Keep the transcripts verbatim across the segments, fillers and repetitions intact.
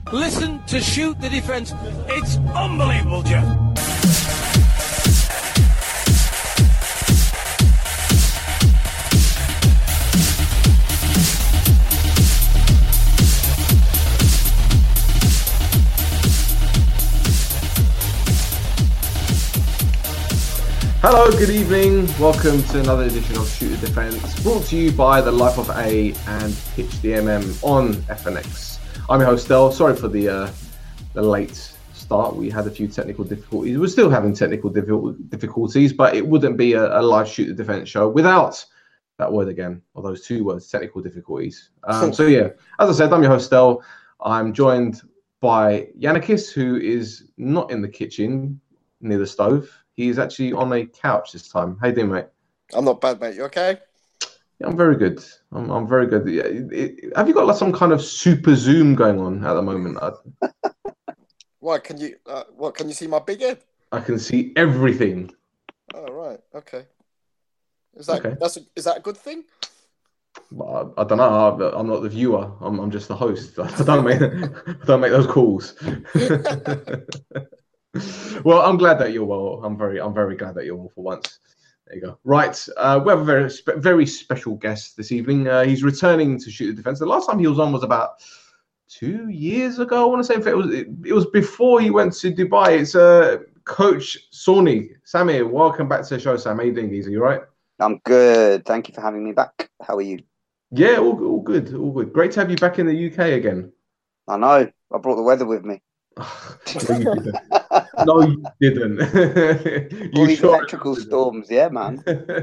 Listen to Shoot the Defence. It's unbelievable, Jeff. Hello, good evening. Welcome to another edition of Shoot the Defence, brought to you by the Life of A and Pitch the M M on F N X. I'm your host, Del. Sorry for the uh, the late start. We had a few technical difficulties. We're still having technical difficulties, but it wouldn't be a, a live Shoot the Defence show without that word again, or those two words, technical difficulties. Um, so yeah, as I said, I'm your host, Del. I'm joined by Yannikis, who is not in the kitchen near the stove. He's actually on a couch this time. How you doing, mate? I'm not bad, mate. You okay? Yeah, I'm very good. I'm, I'm very good. It, it, have you got like some kind of super zoom going on at the moment? I, Why can you? Uh, what can you see my big head? I can see everything. Oh right, okay. Is that Okay. that's a, is that a good thing? I, I don't know. I, I'm not the viewer. I'm I'm just the host. I don't make I don't make those calls. Well, I'm glad that you're well. I'm very I'm very glad that you're well for once. There you go. Right, uh, we have a very spe- very special guest this evening. Uh, he's returning to Shoot the Defence. The last time he was on was about two years ago. I want to say it was it, it was before he went to Dubai. It's uh, Coach Sawney. Samir, welcome back to the show, Sam. How you doing, Easy? You right? I'm good. Thank you for having me back. How are you? Yeah, all, all good, all good. Great to have you back in the U K again. I know. I brought the weather with me. No, you didn't. No, you didn't. All You these sure electrical storms, yeah, man.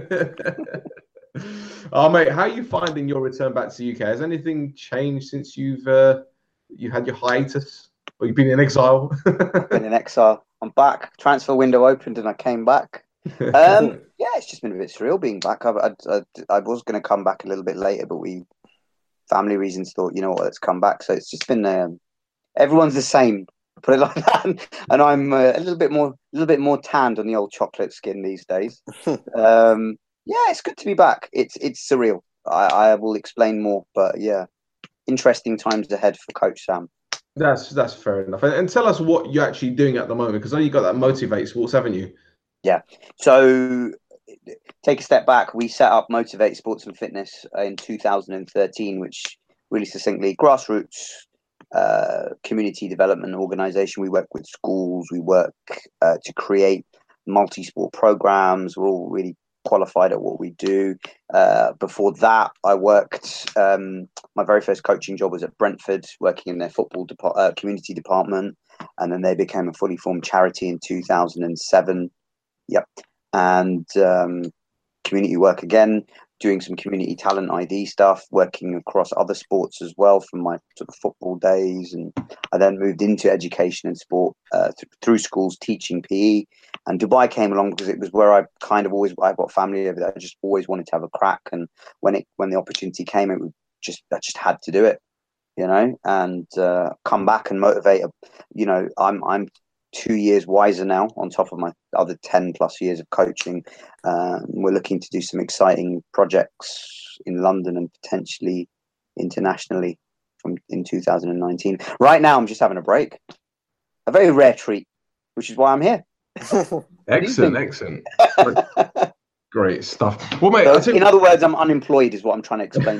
Oh, mate, how are you finding your return back to the U K? Has anything changed since you've uh, you had your hiatus, or you've been in exile? Been in exile. I'm back. Transfer window opened, and I came back. Um, yeah, it's just been a bit surreal being back. I, I, I, I was going to come back a little bit later, but we, family reasons, thought, you know what, let's come back. So it's just been um, everyone's the same. Put it like that, and I'm uh, a little bit more, a little bit more tanned on the old chocolate skin these days. um, yeah, it's good to be back. It's it's surreal. I, I will explain more, but yeah, interesting times ahead for Coach Sam. That's that's fair enough. And, and tell us what you're actually doing at the moment, because I know you got that Motivate Sports, haven't you? Yeah. So take a step back. We set up Motivate Sports and Fitness in two thousand thirteen, which really succinctly grassroots. Uh, community development organization. We work with schools. We work uh, to create multi-sport programs. We're all really qualified at what we do. Uh, before that, I worked. Um, my very first coaching job was at Brentford, working in their football depart- uh, community department, and then they became a fully formed charity in two thousand seven. Yep, and um, community work again. Doing some community talent I D stuff, working across other sports as well from my sort of football days. And I then moved into education and sport uh, th- through schools, teaching P E. And Dubai came along because it was where I kind of always, I've got family over there. I just always wanted to have a crack. And when it, when the opportunity came, it was just, I just had to do it, you know, and uh, come back and motivate. You know, I'm, I'm, two years wiser now on top of my other ten plus years of coaching. Um, we're looking to do some exciting projects in London and potentially internationally from in two thousand nineteen. Right now, I'm just having a break, a very rare treat, which is why I'm here. Excellent, excellent. Great stuff. Well, mate, So, I think... in other words, I'm unemployed is what I'm trying to explain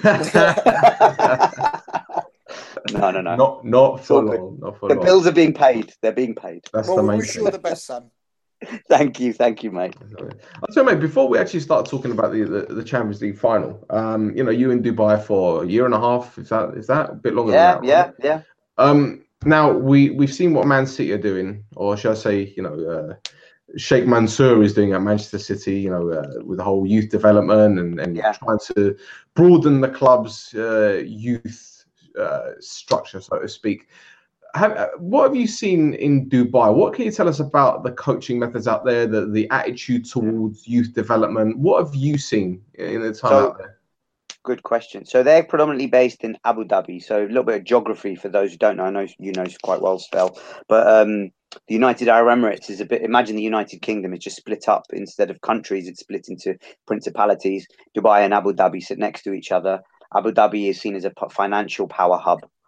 to you. No, no, no. Not, not for long. Not for the long. bills are being paid. They're being paid. That's Well, the we main wish thing. you all the best, Sam. Thank you, thank you, mate. I'll tell you, mate, before we actually start talking about the, the, the Champions League final, um, you know, you in Dubai for a year and a half, is that is that a bit longer Yeah, than that? yeah, Right? yeah. Um, now we we've seen what Man City are doing, or shall I say, you know, uh, Sheikh Mansour is doing at Manchester City, you know, uh, with the whole youth development and, and Yeah. trying to broaden the club's uh, youth uh, structure, so to speak. Have, what have you seen in Dubai? What can you tell us about the coaching methods out there, the, the attitude towards youth development? What have you seen in the time So, out there? Good question. So they're predominantly based in Abu Dhabi. So a little bit of geography for those who don't know. I know you know quite well, Svel. But um, the United Arab Emirates is a bit. Imagine the United Kingdom is just split up. Instead of countries, it's split into principalities. Dubai and Abu Dhabi sit next to each other. Abu Dhabi is seen as a financial power hub.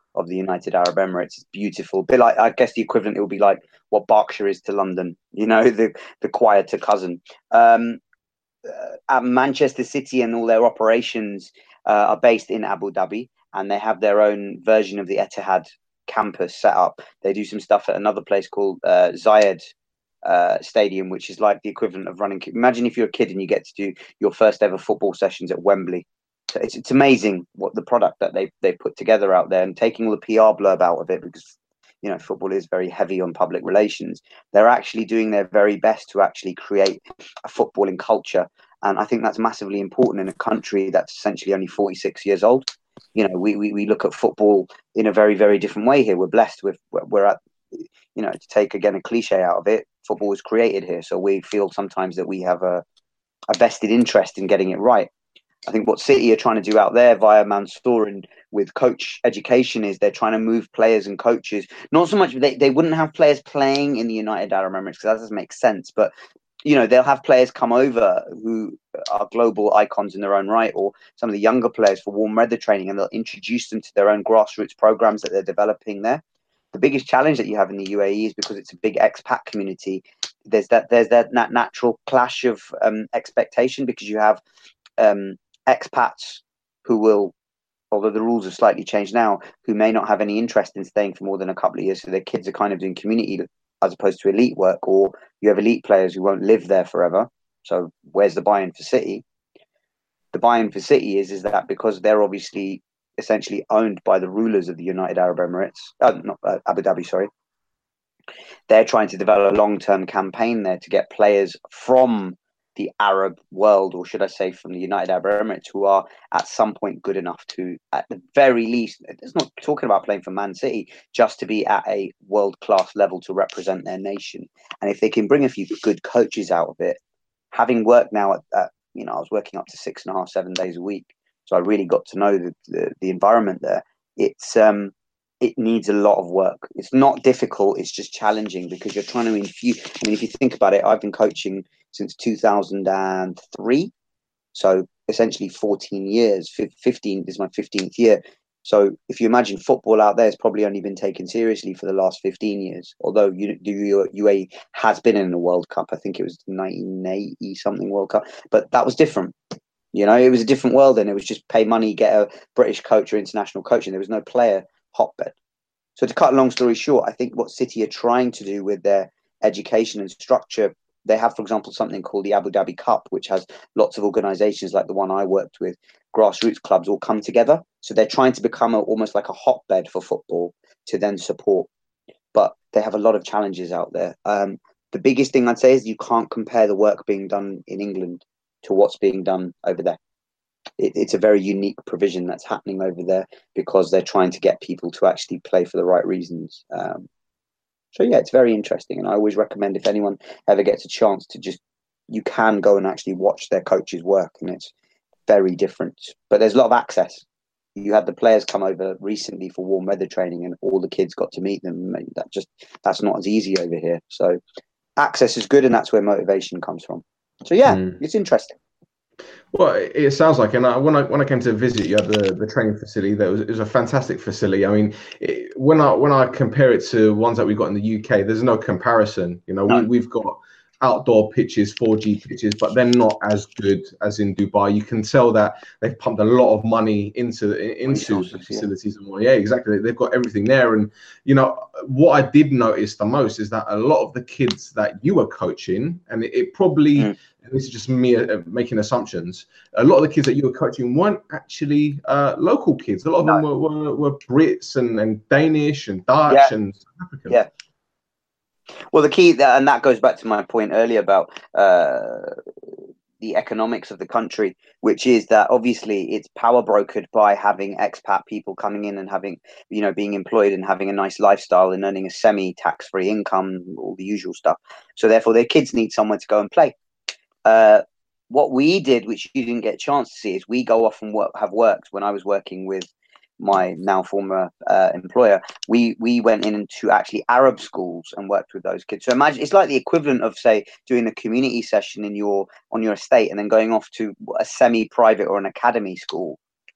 of the United Arab Emirates. It's beautiful. A bit like, I guess the equivalent, it would be like what Berkshire is to London, you know, the, the quieter cousin. Um, uh, at Manchester City and all their operations uh, are based in Abu Dhabi, and they have their own version of the Etihad campus set up. They do some stuff at another place called uh, Zayed uh, Stadium, which is like the equivalent of running. Imagine if you're a kid and you get to do your first ever football sessions at Wembley. So it's, it's amazing what the product that they they put together out there, and taking all the P R blurb out of it, because you know football is very heavy on public relations. They're actually doing their very best to actually create a footballing culture, and I think that's massively important in a country that's essentially only forty-six years old. You know, we, we, we look at football in a very, very different way here. We're blessed with, we're at, you know, to take again a cliche out of it, football was created here. So we feel sometimes that we have a, a vested interest in getting it right. I think what City are trying to do out there via Mansour and with coach education is they're trying to move players and coaches. Not so much, they, they wouldn't have players playing in the United Arab Emirates because that doesn't make sense. But, you know, they'll have players come over who are global icons in their own right, or some of the younger players for warm weather training, and they'll introduce them to their own grassroots programs that they're developing there. The biggest challenge that you have in the U A E is because it's a big expat community. There's that there's that nat- natural clash of um, expectation, because you have um, expats who will, although the rules have slightly changed now, who may not have any interest in staying for more than a couple of years. So their kids are kind of doing community as opposed to elite work, or you have elite players who won't live there forever. So where's the buy-in for City? The buy-in for City is, is that because they're obviously essentially owned by the rulers of the United Arab Emirates, uh, not uh, Abu Dhabi, sorry, they're trying to develop a long-term campaign there to get players from the Arab world, or should I say from the United Arab Emirates, who are at some point good enough to, at the very least, it's not talking about playing for Man City, just to be at a world-class level to represent their nation. And if they can bring a few good coaches out of it, having worked now at, at you know, I was working up to six and a half, seven days a week, so I really got to know the, the, the environment there. It's um, it needs a lot of work. It's not difficult. It's just challenging, because you're trying to infuse. I mean, if you think about it, I've been coaching since two thousand three, so essentially fourteen years. fifteen this is my fifteenth year. So if you imagine football out there, it's probably only been taken seriously for the last fifteen years. Although you, the U A E has been in the World Cup, I think it was nineteen eighty something World Cup, but that was different. You know, it was a different world, and it was just pay money, get a British coach or international coach, and there was no player hotbed. So to cut a long story short, I think what City are trying to do with their education and structure, they have, for example, something called the Abu Dhabi Cup, which has lots of organizations like the one I worked with, grassroots clubs, all come together. So they're trying to become a, almost like a hotbed for football to then support. But they have a lot of challenges out there. Um, the biggest thing I'd say is you can't compare the work being done in England to what's being done over there. It, it's a very unique provision that's happening over there, because they're trying to get people to actually play for the right reasons. Um, so yeah, it's very interesting, and I always recommend, if anyone ever gets a chance, to just, you can go and actually watch their coaches work, and it's very different. But there's a lot of access. You had the players come over recently for warm weather training, and all the kids got to meet them. That just that's not as easy over here. So access is good, and that's where motivation comes from. So yeah, mm. It's interesting. Well, it sounds like, and I, when I when I came to visit you at the, the training facility, that was it was a fantastic facility. I mean, it, when I when I compare it to ones that we got in the U K, there's no comparison. You know, no. we we've got outdoor pitches, four G pitches, but they're not as good as in Dubai. You can tell that they've pumped a lot of money into into the facilities and more. Yeah, exactly. They've got everything there. And you know what I did notice the most is that a lot of the kids that you were coaching, and it, it probably, mm. and this is just me uh, making assumptions, a lot of the kids that you were coaching weren't actually uh, local kids. A lot of no. them were, were, were Brits and, and Danish and Dutch yeah. and South African. Yeah. Well, the key, and that goes back to my point earlier about uh, the economics of the country, which is that obviously it's power brokered by having expat people coming in and having, you know, being employed and having a nice lifestyle and earning a semi-tax-free income, all the usual stuff. So therefore, their kids need somewhere to go and play. Uh, what we did, which you didn't get a chance to see, is we go off and work, have worked when I was working with my now former uh, employer, we we went in into actually Arab schools and worked with those kids. So imagine it's like the equivalent of, say, doing a community session in your on your estate and then going off to a semi-private or an academy school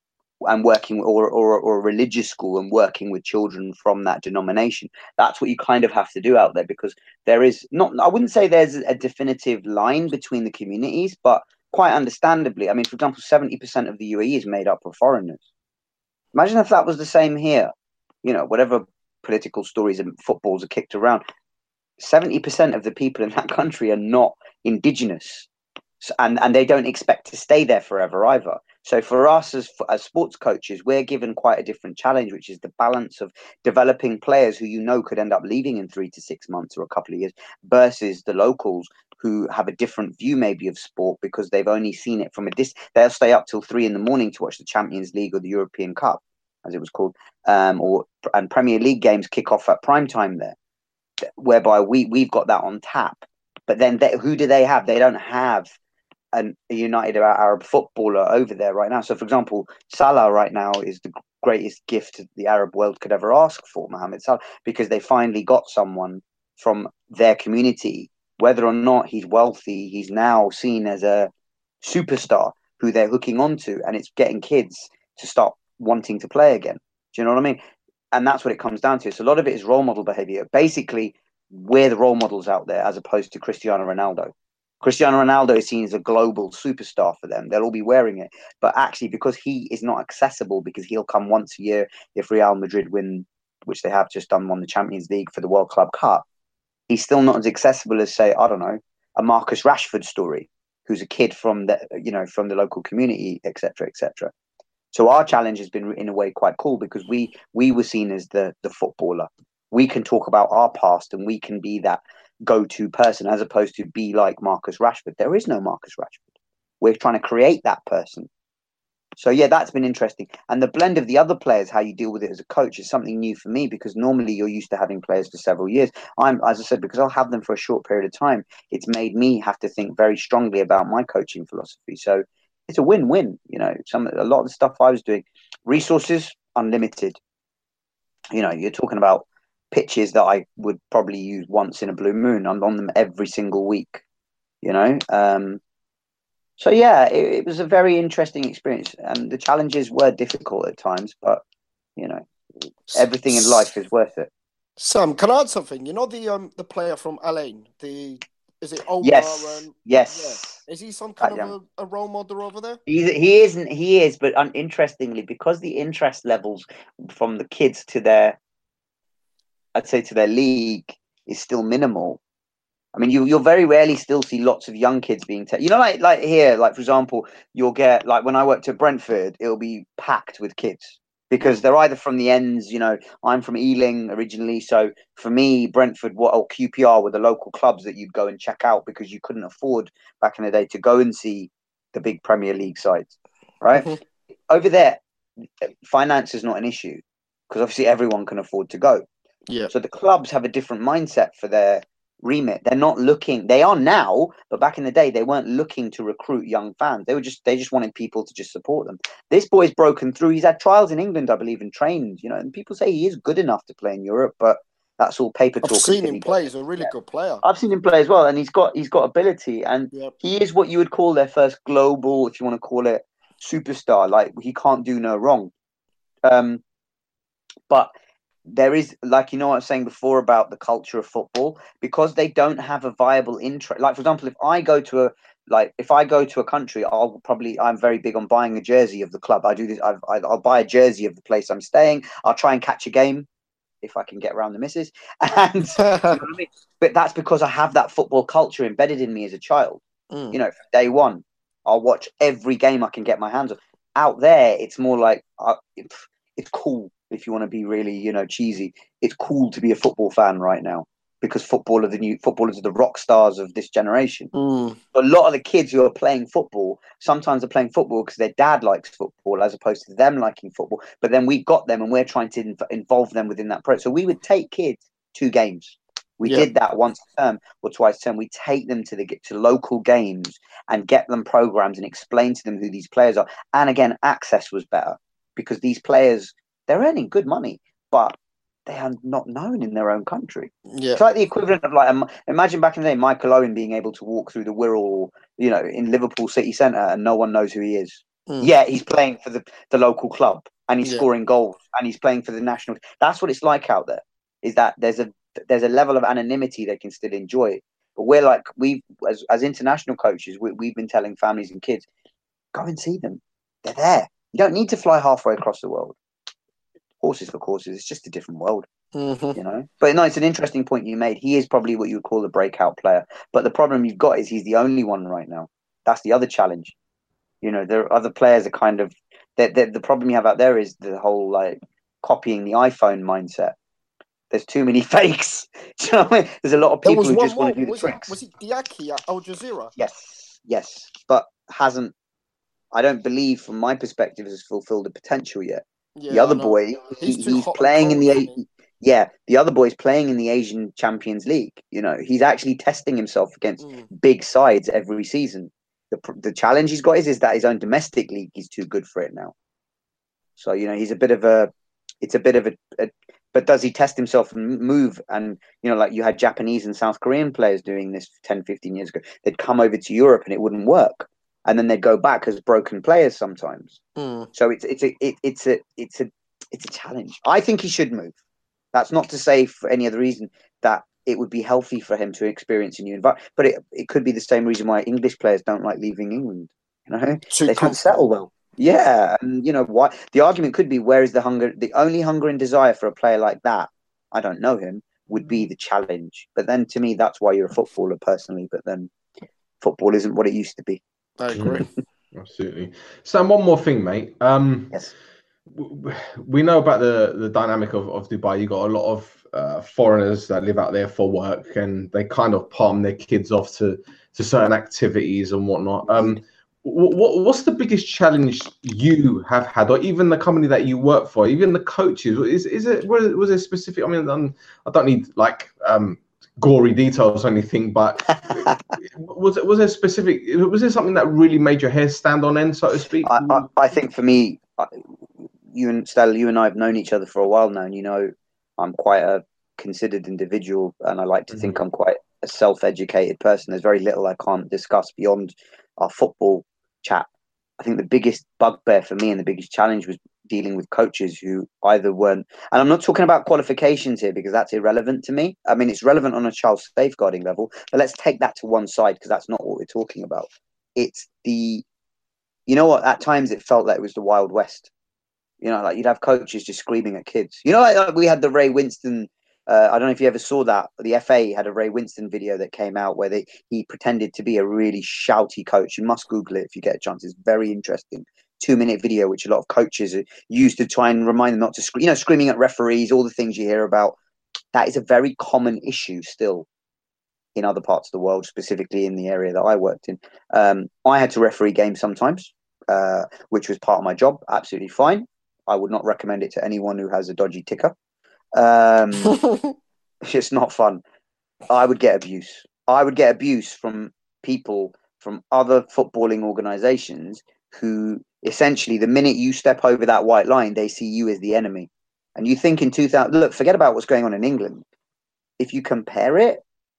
and working or, or or a religious school and working with children from that denomination. That's what you kind of have to do out there, because there is not, I wouldn't say there's a definitive line between the communities, but quite understandably, I mean, for example, seventy percent of the U A E is made up of foreigners. Imagine if that was the same here. You know, whatever political stories and footballs are kicked around, seventy percent of the people in that country are not indigenous. And, and they don't expect to stay there forever either. So for us as as sports coaches, we're given quite a different challenge, which is the balance of developing players who you know could end up leaving in three to six months or a couple of years, versus the locals who have a different view maybe of sport because they've only seen it from a distance. They'll stay up till three in the morning to watch the Champions League or the European Cup, as it was called, um, or and Premier League games kick off at prime time there, whereby we we've got that on tap. But then they, who do they have? They don't have an, a United Arab footballer over there right now. So, for example, Salah right now is the greatest gift the Arab world could ever ask for, Mohamed Salah, because they finally got someone from their community. Whether or not he's wealthy, he's now seen as a superstar who they're hooking onto, and it's getting kids to start wanting to play again. Do you know what I mean? And that's what it comes down to. So a lot of it is role model behavior. Basically, we're the role models out there as opposed to Cristiano Ronaldo. Cristiano Ronaldo is seen as a global superstar for them. They'll all be wearing it. But actually, because he is not accessible, because he'll come once a year if Real Madrid win, which they have just done, won the Champions League for the World Club Cup, he's still not as accessible as, say, I don't know, a Marcus Rashford story, who's a kid from the, you know, from the local community, et cetera, et cetera. So our challenge has been, in a way, quite cool, because we we were seen as the the footballer. We can talk about our past and we can be that go-to person, as opposed to be like Marcus Rashford. There is no Marcus Rashford. We're trying to create that person. So yeah, that's been interesting. And the blend of the other players, how you deal with it as a coach, is something new for me, because normally you're used to having players for several years. I'm, as I said, because I'll have them for a short period of time, it's made me have to think very strongly about my coaching philosophy. So it's a win-win. You know, some a lot of the stuff I was doing, resources unlimited. You know, you're talking about pitches that I would probably use once in a blue moon. I'm on them every single week. You know, um, so yeah, it, it was a very interesting experience, and the challenges were difficult at times, but you know, everything in life is worth it. Sam, can I add something? You know the um the player from Al Ain, the is it Omar? Yes, and, yes. Yeah. Is he some kind That of a, a role model over there? He he isn't. He is, but un- interestingly, because the interest levels from the kids to their, I'd say to their league, is still minimal. I mean, you you'll very rarely still see lots of young kids being, te- you know, like like here, like for example, you'll get, like when I worked at Brentford, it'll be packed with kids because they're either from the ends. You know, I'm from Ealing originally, so for me, Brentford, what or Q P R were the local clubs that you'd go and check out because you couldn't afford back in the day to go and see the big Premier League sides, right? Mm-hmm. Over there, finance is not an issue because obviously everyone can afford to go. Yeah. So the clubs have a different mindset for their remit. They're not looking, they are now, but back in the day they weren't looking to recruit young fans. They were just they just wanted people to just support them. This boy's broken through. He's had trials in England, I believe, and trained, you know, and people say he is good enough to play in Europe, but that's all paper talk. I've seen him play. He's a really yeah. good player. I've seen him play as well, and he's got he's got ability, and yep. he is what you would call their first global, if you want to call it, superstar. Like, he can't do no wrong. Um but there is, like, you know what I was saying before about the culture of football, because they don't have a viable interest. Like, for example, if I go to a like if I go to a country, I'll probably I'm very big on buying a jersey of the club. I do this. I've, I'll buy a jersey of the place I'm staying. I'll try and catch a game if I can get around the missus. And you know what I mean? But that's because I have that football culture embedded in me as a child. Mm. You know, from day one, I'll watch every game I can get my hands on. Out there, it's more like uh, it's cool. If you want to be really, you know, cheesy, it's cool to be a football fan right now because football are the new footballers are the rock stars of this generation. Mm. A lot of the kids who are playing football, sometimes they're playing football because their dad likes football as opposed to them liking football. But then we got them and we're trying to inv- involve them within that process. So we would take kids to games. We yeah. did that once a term or twice a term. We take them to the to local games and get them programs and explain to them who these players are. And again, access was better because these players, they're earning good money, but they are not known in their own country. Yeah. It's like the equivalent of, like, um, imagine back in the day, Michael Owen being able to walk through the Wirral, you know, in Liverpool city centre and no one knows who he is. Mm. Yeah, he's playing for the, the local club and he's Yeah. scoring goals and he's playing for the national. That's what it's like out there. Is that there's a there's a level of anonymity they can still enjoy. But we're like we as as international coaches, we, we've been telling families and kids, go and see them. They're there. You don't need to fly halfway across the world. Horses for courses. It's just a different world. Mm-hmm. You know, but no, it's an interesting point you made. He is probably what you would call a breakout player, but the problem you've got is he's the only one right now. That's the other challenge. You know, there are other players are kind of that. The problem you have out there is the whole like copying the iPhone mindset. There's too many fakes. Do you know what I mean? There's a lot of There people was who one just want more. to do the Was it, tricks. was it Diaki at Al Jazeera? Yes, yes, but hasn't. I don't believe, from my perspective, has fulfilled the potential yet. Yeah, the other I know. boy, He's he, too he's hot and playing in cold the for A- me. yeah, the other boy's playing in the Asian Champions League. You know, he's actually testing himself against Mm. big sides every season. The the challenge he's got is is that his own domestic league he's too good for it now. So you know, he's a bit of a, it's a bit of a, a but does he test himself and move? And you know, like you had Japanese and South Korean players doing this ten, fifteen years ago. They'd come over to Europe and it wouldn't work, and then they'd go back as broken players sometimes. Mm. So it's it's a it, it's a it's a it's a challenge. I think he should move. That's not to say for any other reason that it would be healthy for him to experience a new environment, but it, it could be the same reason why English players don't like leaving England. You know, Too they don't settle well. Yeah, and you know why? The argument could be, where is the hunger? The only hunger and desire for a player like that, I don't know him, would be the challenge. But then, to me, that's why you're a footballer, personally. But then, football isn't what it used to be. I agree. Mm, absolutely. Sam, one more thing, mate. Um, Yes. We know about the the dynamic of, of Dubai. You got a lot of uh, foreigners that live out there for work, and they kind of palm their kids off to to certain activities and whatnot. Um, what what's the biggest challenge you have had, or even the company that you work for, even the coaches? Is is it was, was it specific? I mean, I'm, I don't need like um, gory details or anything, but was it was there specific? Was there something that really made your hair stand on end, so to speak? I, I, I think for me, you and Stella, you and I have known each other for a while now, and you know I'm quite a considered individual, and I like to mm-hmm. think I'm quite a self-educated person. There's very little I can't discuss beyond our football chat. I think the biggest bugbear for me and the biggest challenge was dealing with coaches who either weren't, and I'm not talking about qualifications here because that's irrelevant to me. I mean, it's relevant on a child's safeguarding level, but let's take that to one side because that's not what we're talking about. It's the, you know what, at times it felt like it was the Wild West. You know, like you'd have coaches just screaming at kids. You know, like, like we had the Ray Winston, uh, I don't know if you ever saw that, but the F A had a Ray Winston video that came out where they he pretended to be a really shouty coach. You must Google it if you get a chance. It's very interesting. Two minute video, which a lot of coaches use to try and remind them not to scream, you know, screaming at referees, all the things you hear about. That is a very common issue still in other parts of the world, specifically in the area that I worked in. Um, I had to referee games sometimes, uh, which was part of my job. Absolutely fine. I would not recommend it to anyone who has a dodgy ticker. Um, it's just not fun. I would get abuse. I would get abuse from people from other footballing organizations who essentially, the minute you step over that white line, they see you as the enemy. And you think in two thousand, look, forget about what's going on in England. If you compare it,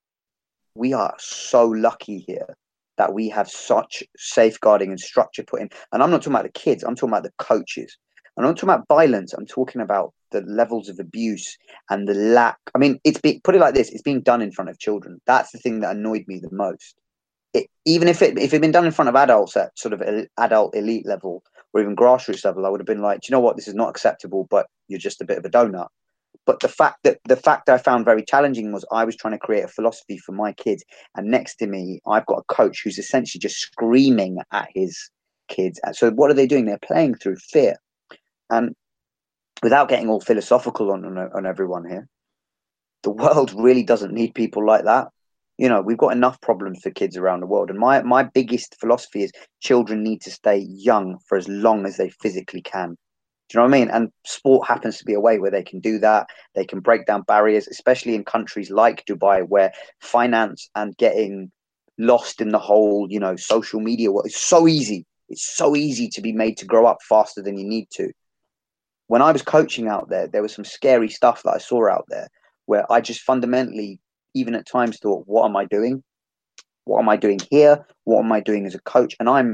we are so lucky here that we have such safeguarding and structure put in. And I'm not talking about the kids. I'm talking about the coaches. I'm not talking about violence. I'm talking about the levels of abuse and the lack. I mean, it's be, put it like this: it's being done in front of children. That's the thing that annoyed me the most. It, even if it if it had been done in front of adults at sort of adult elite level or even grassroots level, I would have been like, do you know what, this is not acceptable, but you're just a bit of a donut. But the fact that the fact I found very challenging was I was trying to create a philosophy for my kids, and next to me, I've got a coach who's essentially just screaming at his kids. So what are they doing? They're playing through fear. And without getting all philosophical on, on on everyone here, the world really doesn't need people like that. You know, we've got enough problems for kids around the world. And my, my biggest philosophy is children need to stay young for as long as they physically can. Do you know what I mean? And sport happens to be a way where they can do that. They can break down barriers, especially in countries like Dubai, where finance and getting lost in the whole, you know, social media world is so easy. It's so easy to be made to grow up faster than you need to. When I was coaching out there, there was some scary stuff that I saw out there where I just fundamentally, even at times, thought, what am I doing? What am I doing here? What am I doing as a coach? And I'm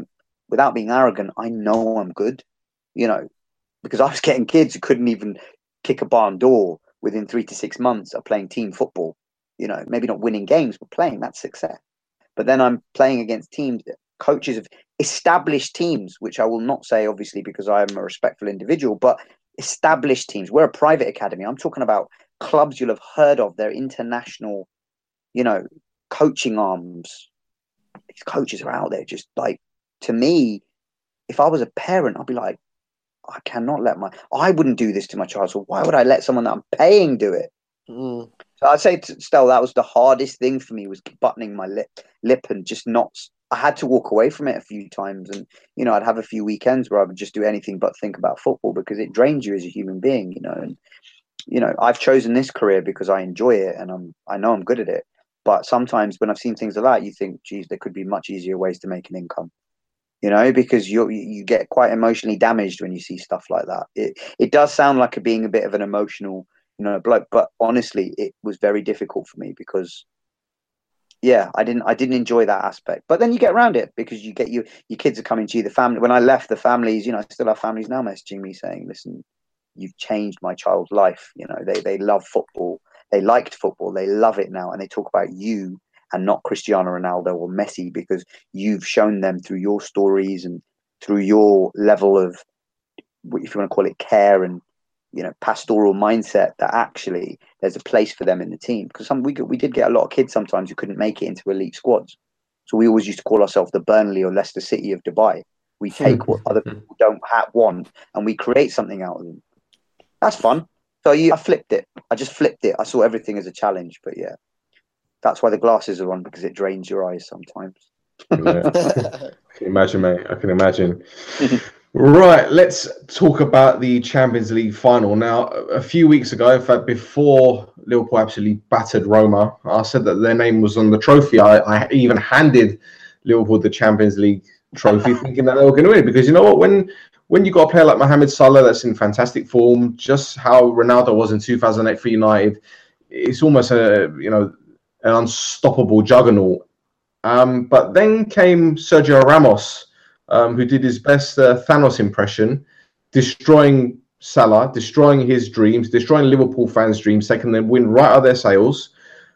without being arrogant, I know I'm good, you know, because I was getting kids who couldn't even kick a barn door within three to six months of playing team football, you know, maybe not winning games, but playing, that's success. But then I'm playing against teams, coaches of established teams, which I will not say, obviously, because I am a respectful individual, but established teams. We're a private academy. I'm talking about clubs you'll have heard of. They're international, you know, coaching arms. These coaches are out there just like, to me, if I was a parent, I'd be like, I cannot let my, I wouldn't do this to my child. So why would I let someone that I'm paying do it? Mm. So I'd say, to Stel, that was the hardest thing for me, was buttoning my lip, lip and just not, I had to walk away from it a few times. And, you know, I'd have a few weekends where I would just do anything but think about football, because it drains you as a human being, you know. And, you know, I've chosen this career because I enjoy it and I'm, I know I'm good at it. But sometimes when I've seen things like that, you think, geez, there could be much easier ways to make an income, you know, because you you get quite emotionally damaged when you see stuff like that. It it does sound like a, being a bit of an emotional, you know, bloke, but honestly, it was very difficult for me because, yeah, I didn't I didn't enjoy that aspect. But then you get around it because you get your your kids are coming to you. The family. When I left, the families, you know, I still have families now messaging me saying, "Listen, you've changed my child's life. You know, they they love football. They liked football. They love it now, and they talk about you and not Cristiano Ronaldo or Messi, because you've shown them through your stories and through your level of, if you want to call it, care and, you know, pastoral mindset, that actually there's a place for them in the team." Because some we we did get a lot of kids sometimes who couldn't make it into elite squads, so we always used to call ourselves the Burnley or Leicester City of Dubai. We take what other people don't have, want, and we create something out of them. That's fun. So you, I flipped it. I just flipped it. I saw everything as a challenge. But yeah, that's why the glasses are on, because it drains your eyes sometimes. Yeah. I can imagine, mate. I can imagine. Right, let's talk about the Champions League final. Now, a few weeks ago, in fact, before Liverpool absolutely battered Roma, I said that their name was on the trophy. I, I even handed Liverpool the Champions League trophy, thinking that they were going to win it. Because you know what? When when you got a player like Mohamed Salah that's in fantastic form, just how Ronaldo was in two thousand eight for United, it's almost a, you know, an unstoppable juggernaut. Um, but then came Sergio Ramos, um, who did his best uh, Thanos impression, destroying Salah, destroying his dreams, destroying Liverpool fans' dreams, taking them win right out of their sails.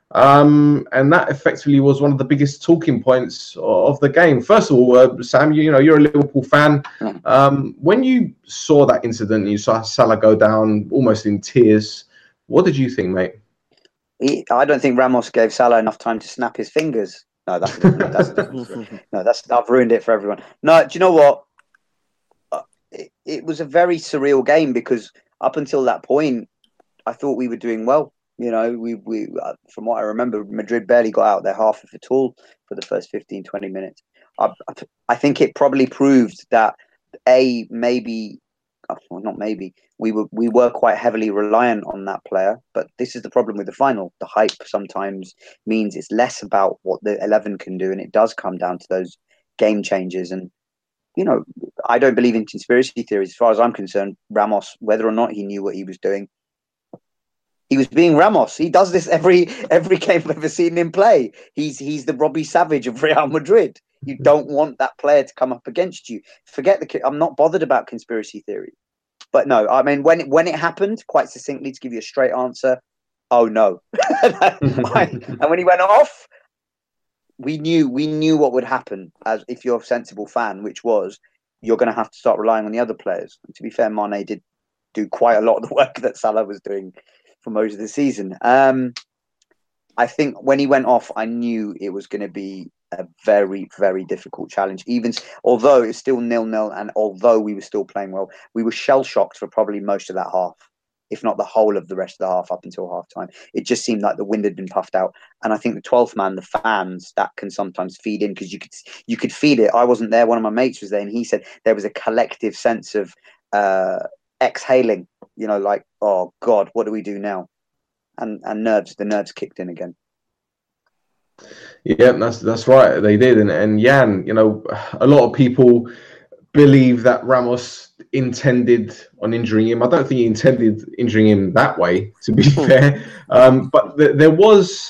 Um, and that effectively was one of the biggest talking points of the game. First of all, uh, Sam, you, you know, you're a Liverpool fan. Um, when you saw that incident and you saw Salah go down almost in tears, what did you think, mate? He, I don't think Ramos gave Salah enough time to snap his fingers. No, that's a different, that's a different no, that's I've ruined it for everyone. No, do you know what? Uh, it, it was a very surreal game, because up until that point, I thought we were doing well. You know, we we uh, from what I remember, Madrid barely got out their half of it all for the first fifteen, twenty minutes. I, I think it probably proved that a maybe, well, not maybe, we were we were quite heavily reliant on that player. But this is the problem with the final. The hype sometimes means it's less about what the eleven can do, and it does come down to those game changes. And, you know, I don't believe in conspiracy theories. As far as I'm concerned, Ramos, whether or not he knew what he was doing, he was being Ramos. He does this every every game I've ever seen him play. He's he's the Robbie Savage of Real Madrid. You don't want that player to come up against you. Forget the. I'm not bothered about conspiracy theory. But no, I mean, when it, when it happened, quite succinctly, to give you a straight answer, oh no. And when he went off, we knew we knew what would happen, as if you're a sensible fan, which was you're going to have to start relying on the other players. And to be fair, Mane did do quite a lot of the work that Salah was doing for most of the season. Um, I think when he went off, I knew it was going to be a very, very difficult challenge. Even although it's still nil-nil, and although we were still playing well, we were shell-shocked for probably most of that half, if not the whole of the rest of the half up until half-time. It just seemed like the wind had been puffed out. And I think the twelfth man, the fans, that can sometimes feed in, because you could you could feel it. I wasn't there. One of my mates was there, and he said there was a collective sense of uh, exhaling, you know, like, oh, God, what do we do now? And and nerves, the nerves kicked in again. Yeah, that's that's right. They did, and and Jan, you know, a lot of people believe that Ramos intended on injuring him. I don't think he intended injuring him that way, to be fair. Um, but th- there was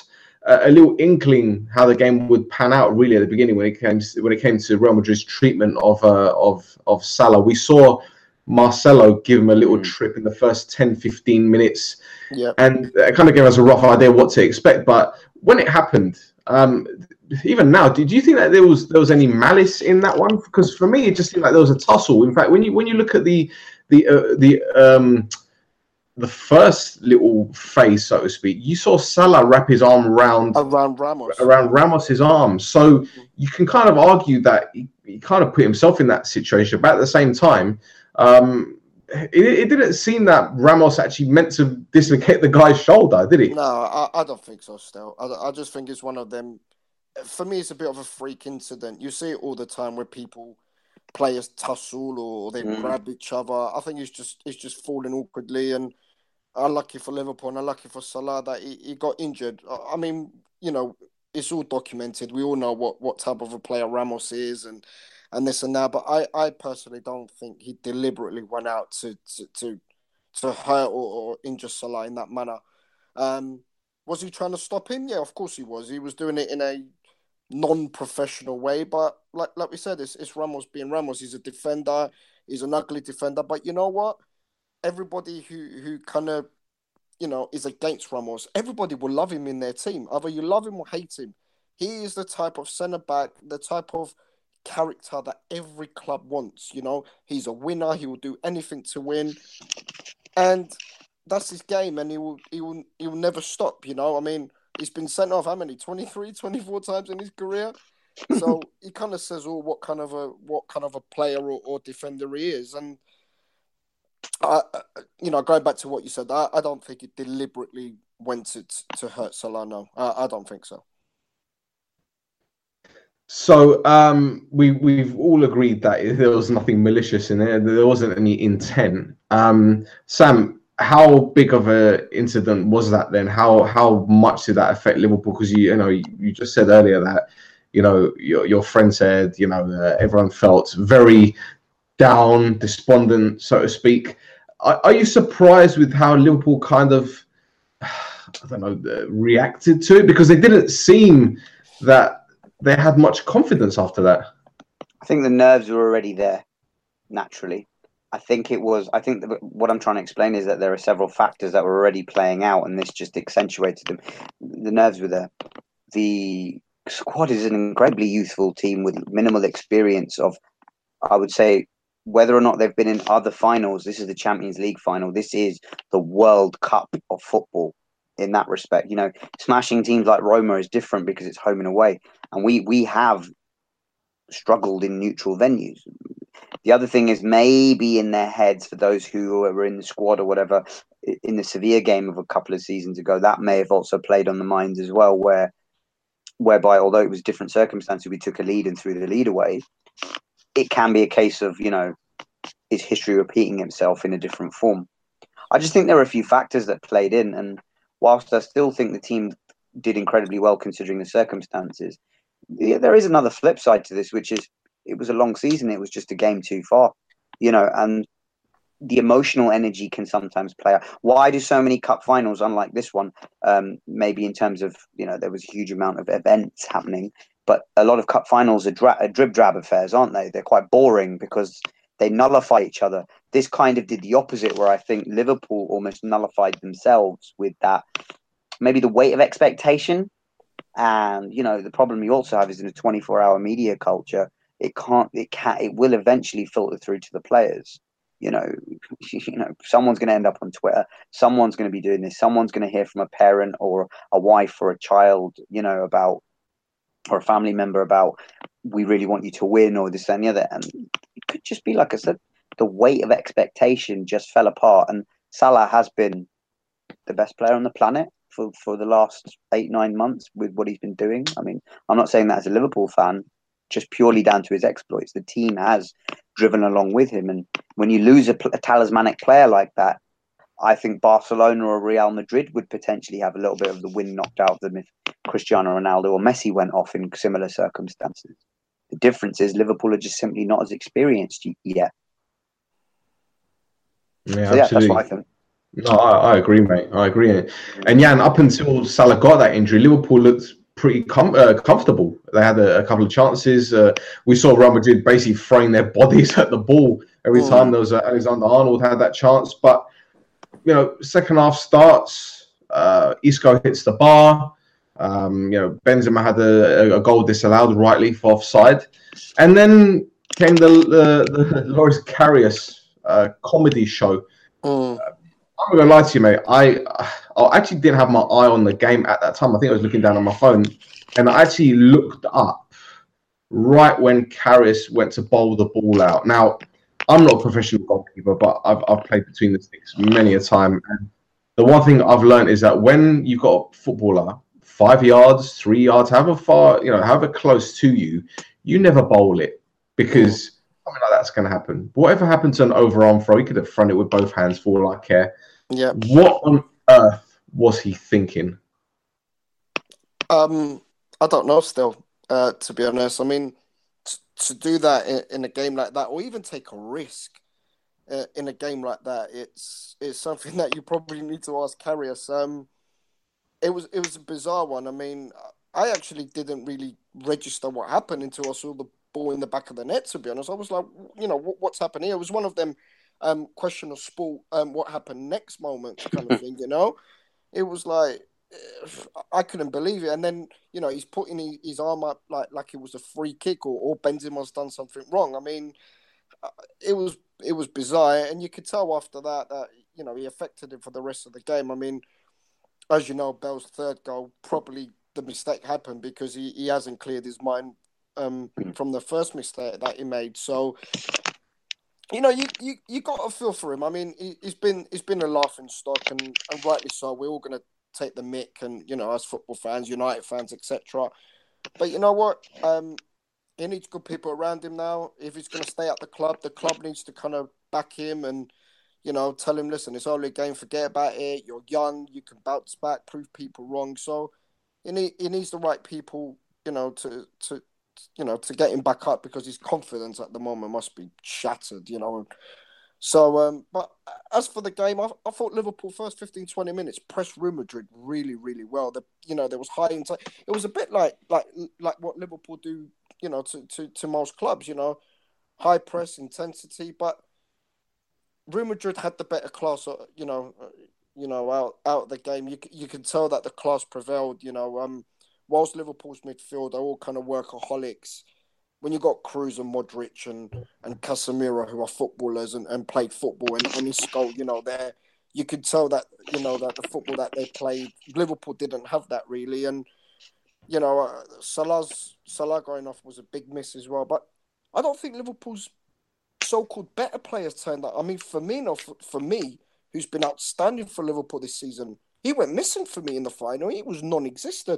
a, a little inkling how the game would pan out really at the beginning when it came to, when it came to Real Madrid's treatment of uh, of of Salah. We saw Marcelo give him a little mm. trip in the first ten, fifteen minutes. Yeah. And it kind of gave us a rough idea what to expect. But when it happened, um, even now, did you think that there was there was any malice in that one? Because for me, it just seemed like there was a tussle. In fact, when you when you look at the the uh, the um, the first little phase, so to speak, you saw Salah wrap his arm around around Ramos around Ramos's arm. So mm-hmm. you can kind of argue that he, he kind of put himself in that situation. But at the same time, um, it, it didn't seem that Ramos actually meant to dislocate the guy's shoulder, did he? No, I, I don't think so. Still, I, I just think it's one of them. For me, it's a bit of a freak incident. You see it all the time where people players tussle or they mm. grab each other. I think it's just it's just falling awkwardly, and unlucky for Liverpool and unlucky for Salah that he, he got injured. I mean, you know, it's all documented. We all know what, what type of a player Ramos is and, and this and that. But I, I personally don't think he deliberately went out to to to, to hurt or, or injure Salah in that manner. Um, was he trying to stop him? Yeah, of course he was. He was doing it in a non-professional way, but like like we said, it's, it's Ramos being Ramos. He's a defender. He's an ugly defender. But you know what? Everybody who, who kind of, you know, is against Ramos, everybody will love him in their team. Either you love him or hate him. He is the type of centre-back, the type of character that every club wants, you know. He's a winner. He will do anything to win. And that's his game, and he will he will, he will never stop, you know. I mean, he's been sent off how many? twenty-three, twenty-four times in his career. So he kind of says all what kind of a what kind of a player or, or defender he is. And I, you know, going back to what you said, I, I don't think it deliberately went to to hurt Salah. No, I, I don't think so. So um, we we've all agreed that there was nothing malicious in there. There wasn't any intent. Um, Sam, how big of a incident was that then? How how much did that affect Liverpool? Because you you know you, you just said earlier that you know your your friend said you know uh, everyone felt very down, despondent, so to speak. Are, are you surprised with how Liverpool kind of I don't know uh, reacted to it? Because they didn't seem that they had much confidence after that. I think the nerves were already there naturally. I think it was, I think that what I'm trying to explain is that there are several factors that were already playing out and this just accentuated them. The nerves were there. The squad is an incredibly youthful team with minimal experience of, I would say, whether or not they've been in other finals. This is the Champions League final. This is the World Cup of football in that respect. You know, smashing teams like Roma is different because it's home and away. And we, we have struggled in neutral venues. The other thing is maybe in their heads, for those who were in the squad or whatever, in the Sevilla game of a couple of seasons ago, that may have also played on the minds as well, where whereby, although it was different circumstances, we took a lead and threw the lead away. It can be a case of, you know, is history repeating itself in a different form? I just think there are a few factors that played in. And whilst I still think the team did incredibly well considering the circumstances, yeah, there is another flip side to this, which is it was a long season. It was just a game too far, you know, and the emotional energy can sometimes play out. Why do so many cup finals, unlike this one, um, maybe in terms of, you know, there was a huge amount of events happening, but a lot of cup finals are, dra- are drib-drab affairs, aren't they? They're quite boring because they nullify each other. This kind of did the opposite, where I think Liverpool almost nullified themselves with that, maybe the weight of expectation. And, you know, the problem you also have is in a twenty-four hour media culture, it can't, it can, it will eventually filter through to the players. You know, you know, someone's going to end up on Twitter. Someone's going to be doing this. Someone's going to hear from a parent or a wife or a child, you know, about, or a family member about, we really want you to win or this and the other. And it could just be, like I said, the weight of expectation just fell apart. And Salah has been the best player on the planet for, for the last eight, nine months with what he's been doing. I mean, I'm not saying that as a Liverpool fan, just purely down to his exploits. The team has driven along with him. And when you lose a, a talismanic player like that, I think Barcelona or Real Madrid would potentially have a little bit of the wind knocked out of them if Cristiano Ronaldo or Messi went off in similar circumstances. The difference is Liverpool are just simply not as experienced yet. Yeah, so, yeah, that's what I think. No, I, I agree, mate. I agree. And yeah, and up until Salah got that injury, Liverpool looked pretty com- uh, comfortable. They had a, a couple of chances. Uh, we saw Real Madrid basically throwing their bodies at the ball every time Mm. there was a, Alexander Arnold had that chance. But you know, second half starts. Uh, Isco hits the bar. Um, you know, Benzema had a, a goal disallowed rightly for offside, and then came the the, the Loris Karius uh, comedy show. Mm. I'm not gonna lie to you, mate. I I actually didn't have my eye on the game at that time. I think I was looking down on my phone, and I actually looked up right when Karras went to bowl the ball out. Now, I'm not a professional goalkeeper, but I've I've played between the sticks many a time. And the one thing I've learned is that when you've got a footballer five yards, three yards, however far, you know, however close to you, you never bowl it because something like that's going to happen. Whatever happened to an overarm throw, he could have thrown it with both hands for all I care. Yeah. What on earth was he thinking? Um, I don't know. Still, uh, to be honest, I mean, t- to do that in, in a game like that, or even take a risk uh, in a game like that, it's it's something that you probably need to ask Karius. Um, it was it was a bizarre one. I mean, I actually didn't really register what happened until I saw the ball in the back of the net. To be honest, I was like, you know, what, what's happening here? It was one of them um, question of sport, um, what happened next moment kind of thing. You know, it was like I couldn't believe it. And then, you know, he's putting his arm up like like it was a free kick, or, or Benzema's done something wrong. I mean, it was it was bizarre, and you could tell after that that, you know, he affected him for the rest of the game. I mean, as you know, Bell's third goal, probably the mistake happened because he, he hasn't cleared his mind um, from the first mistake that he made. So, you know, you, you, you got to feel for him. I mean, he, he's been he's been a laughing stock, and, and rightly so. We're all going to take the mick, and, you know, as football fans, United fans, et cetera. But you know what? Um, he needs good people around him now. If he's going to stay at the club, the club needs to kind of back him and, you know, tell him, listen, it's only a game, forget about it. You're young, you can bounce back, prove people wrong. So he, need, he needs the right people, you know, to, to, you know, to get him back up, because his confidence at the moment must be shattered, you know. So, um, but as for the game, I, I thought Liverpool first fifteen, twenty minutes pressed Real Madrid really, really well. The, you know, there was high intake. It was a bit like like like what Liverpool do, you know, to, to, to most clubs, you know, high press, intensity. But Real Madrid had the better class, you know, you know, out out of the game. You you can tell that the class prevailed, you know. Um, whilst Liverpool's midfield are all kind of workaholics, when you got Cruz and Modric and, and Casemiro, who are footballers and, and played football, and, and Isco, you know, there, you could tell that, you know, that the football that they played, Liverpool didn't have that really. And, you know, uh, Salah's, Salah going off was a big miss as well. But I don't think Liverpool's so-called better players turned up. I mean, Firmino, for, for me, who's been outstanding for Liverpool this season, he went missing for me in the final. He was non-existent.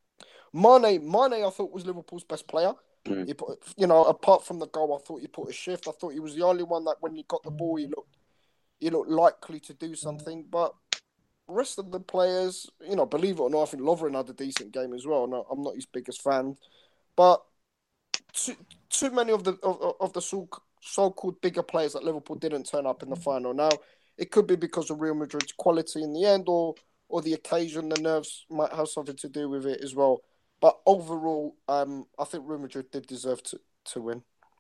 Mane, Mane, I thought was Liverpool's best player. Mm. He put, you know, apart from the goal, I thought he put a shift. I thought he was the only one that when he got the ball, he looked, he looked likely to do something. But the rest of the players, you know, believe it or not, I think Lovren had a decent game as well. No, I'm not his biggest fan, but too, too many of the of, of the so, so-called bigger players at Liverpool didn't turn up in the final. Now, it could be because of Real Madrid's quality in the end, or or the occasion, the nerves might have something to do with it as well. But overall, um, I think Real Madrid did deserve to, to win.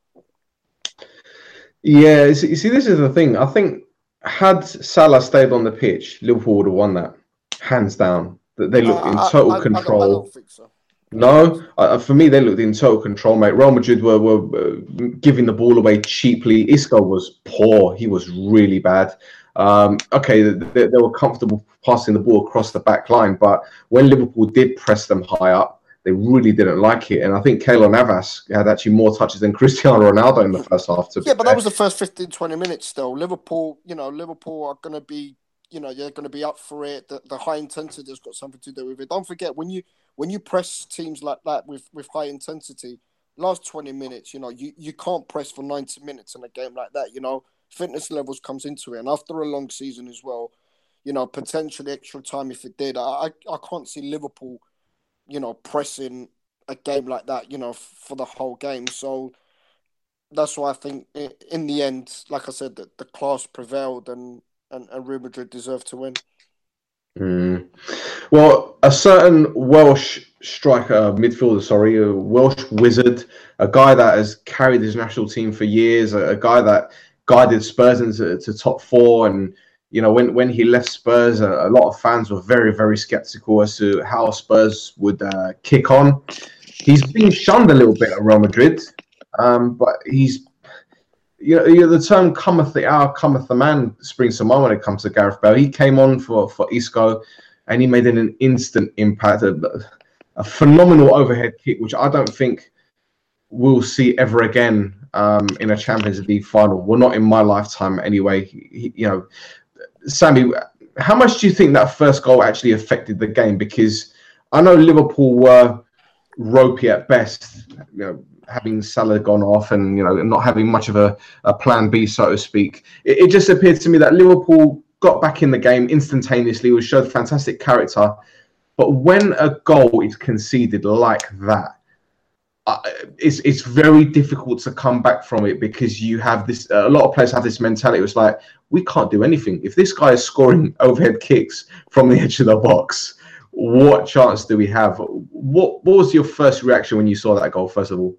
Yeah, you see, this is the thing. I think had Salah stayed on the pitch, Liverpool would have won that, hands down. They looked in I, total I, I, control. I don't think so. No, uh, for me, they looked in total control, mate. Real Madrid were, were uh, giving the ball away cheaply. Isco was poor. He was really bad. Um, okay, they, they were comfortable passing the ball across the back line, but when Liverpool did press them high up, they really didn't like it. And I think Keylor Navas had actually more touches than Cristiano Ronaldo in the first half. To yeah, but that was the first fifteen, twenty minutes still. Liverpool, you know, Liverpool are going to be, you know, they're going to be up for it. The, the high intensity has got something to do with it. Don't forget, when you when you press teams like that with, with high intensity, last twenty minutes, you know, you, you can't press for ninety minutes in a game like that, you know. Fitness levels comes into it. And after a long season as well, you know, potentially extra time if it did, I, I, I can't see Liverpool, you know, pressing a game like that, you know, for the whole game. So that's why I think in the end, like I said, that the class prevailed, and and, and Real Madrid deserve to win. Mm. Well, a certain Welsh striker, midfielder, sorry, a Welsh wizard, a guy that has carried his national team for years, a, a guy that guided Spurs into to top four. And, you know, when, when he left Spurs, a, a lot of fans were very, very skeptical as to how Spurs would uh, kick on. He's been shunned a little bit at Real Madrid, um, but he's You know, you know, the term "cometh the hour, cometh the man" springs to mind when it comes to Gareth Bale. He came on for, for Isco, and he made an instant impact, a, a phenomenal overhead kick, which I don't think we'll see ever again um, in a Champions League final. Well, not in my lifetime anyway. He, you know, Sammy, how much do you think that first goal actually affected the game? Because I know Liverpool were ropey at best, you know, having Salah gone off and, you know, not having much of a, a plan B, so to speak. It, it just appeared to me that Liverpool got back in the game instantaneously, which showed fantastic character. But when a goal is conceded like that, uh, it's it's very difficult to come back from it, because you have this, uh, a lot of players have this mentality. It's like, we can't do anything. If this guy is scoring overhead kicks from the edge of the box, what chance do we have? What, what was your first reaction when you saw that goal, first of all?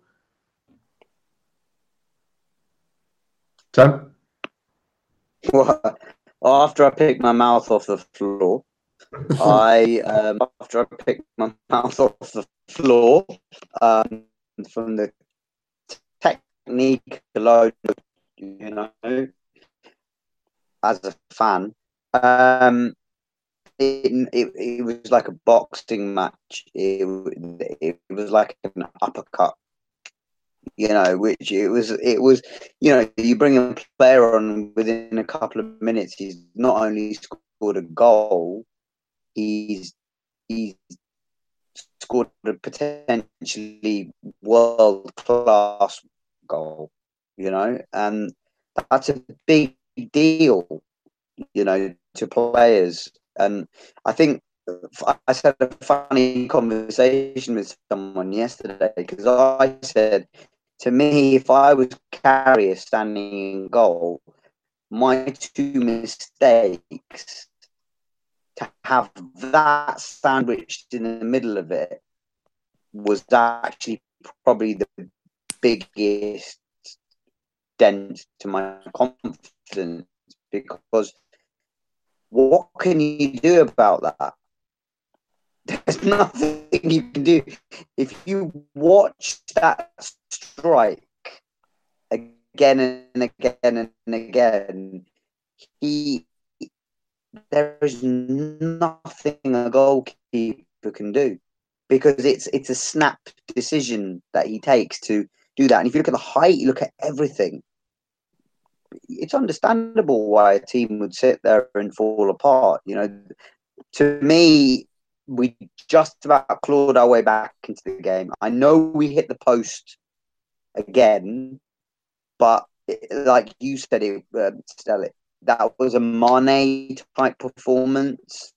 Sam? Well, after I picked my mouth off the floor, I um, after I picked my mouth off the floor um, from the technique alone, you know, as a fan, um, it, it it was like a boxing match. It it was like an uppercut. You know, which it was, it was, you know, you bring a player on within a couple of minutes, he's not only scored a goal, he's he's scored a potentially world class goal, you know, and that's a big deal, you know, to players. And I think I had a funny conversation with someone yesterday, because I said, to me, if I was Carrier standing in goal, my two mistakes, to have that sandwiched in the middle of it, was actually probably the biggest dent to my confidence, because what can you do about that? There's nothing you can do. If you watch that strike again and again and again, he there is nothing a goalkeeper can do, because it's it's a snap decision that he takes to do that. And if you look at the height, you look at everything, it's understandable why a team would sit there and fall apart. You know, to me, we just about clawed our way back into the game. I know we hit the post again, but like you said, it, uh, Stella, that was a Mane type performance.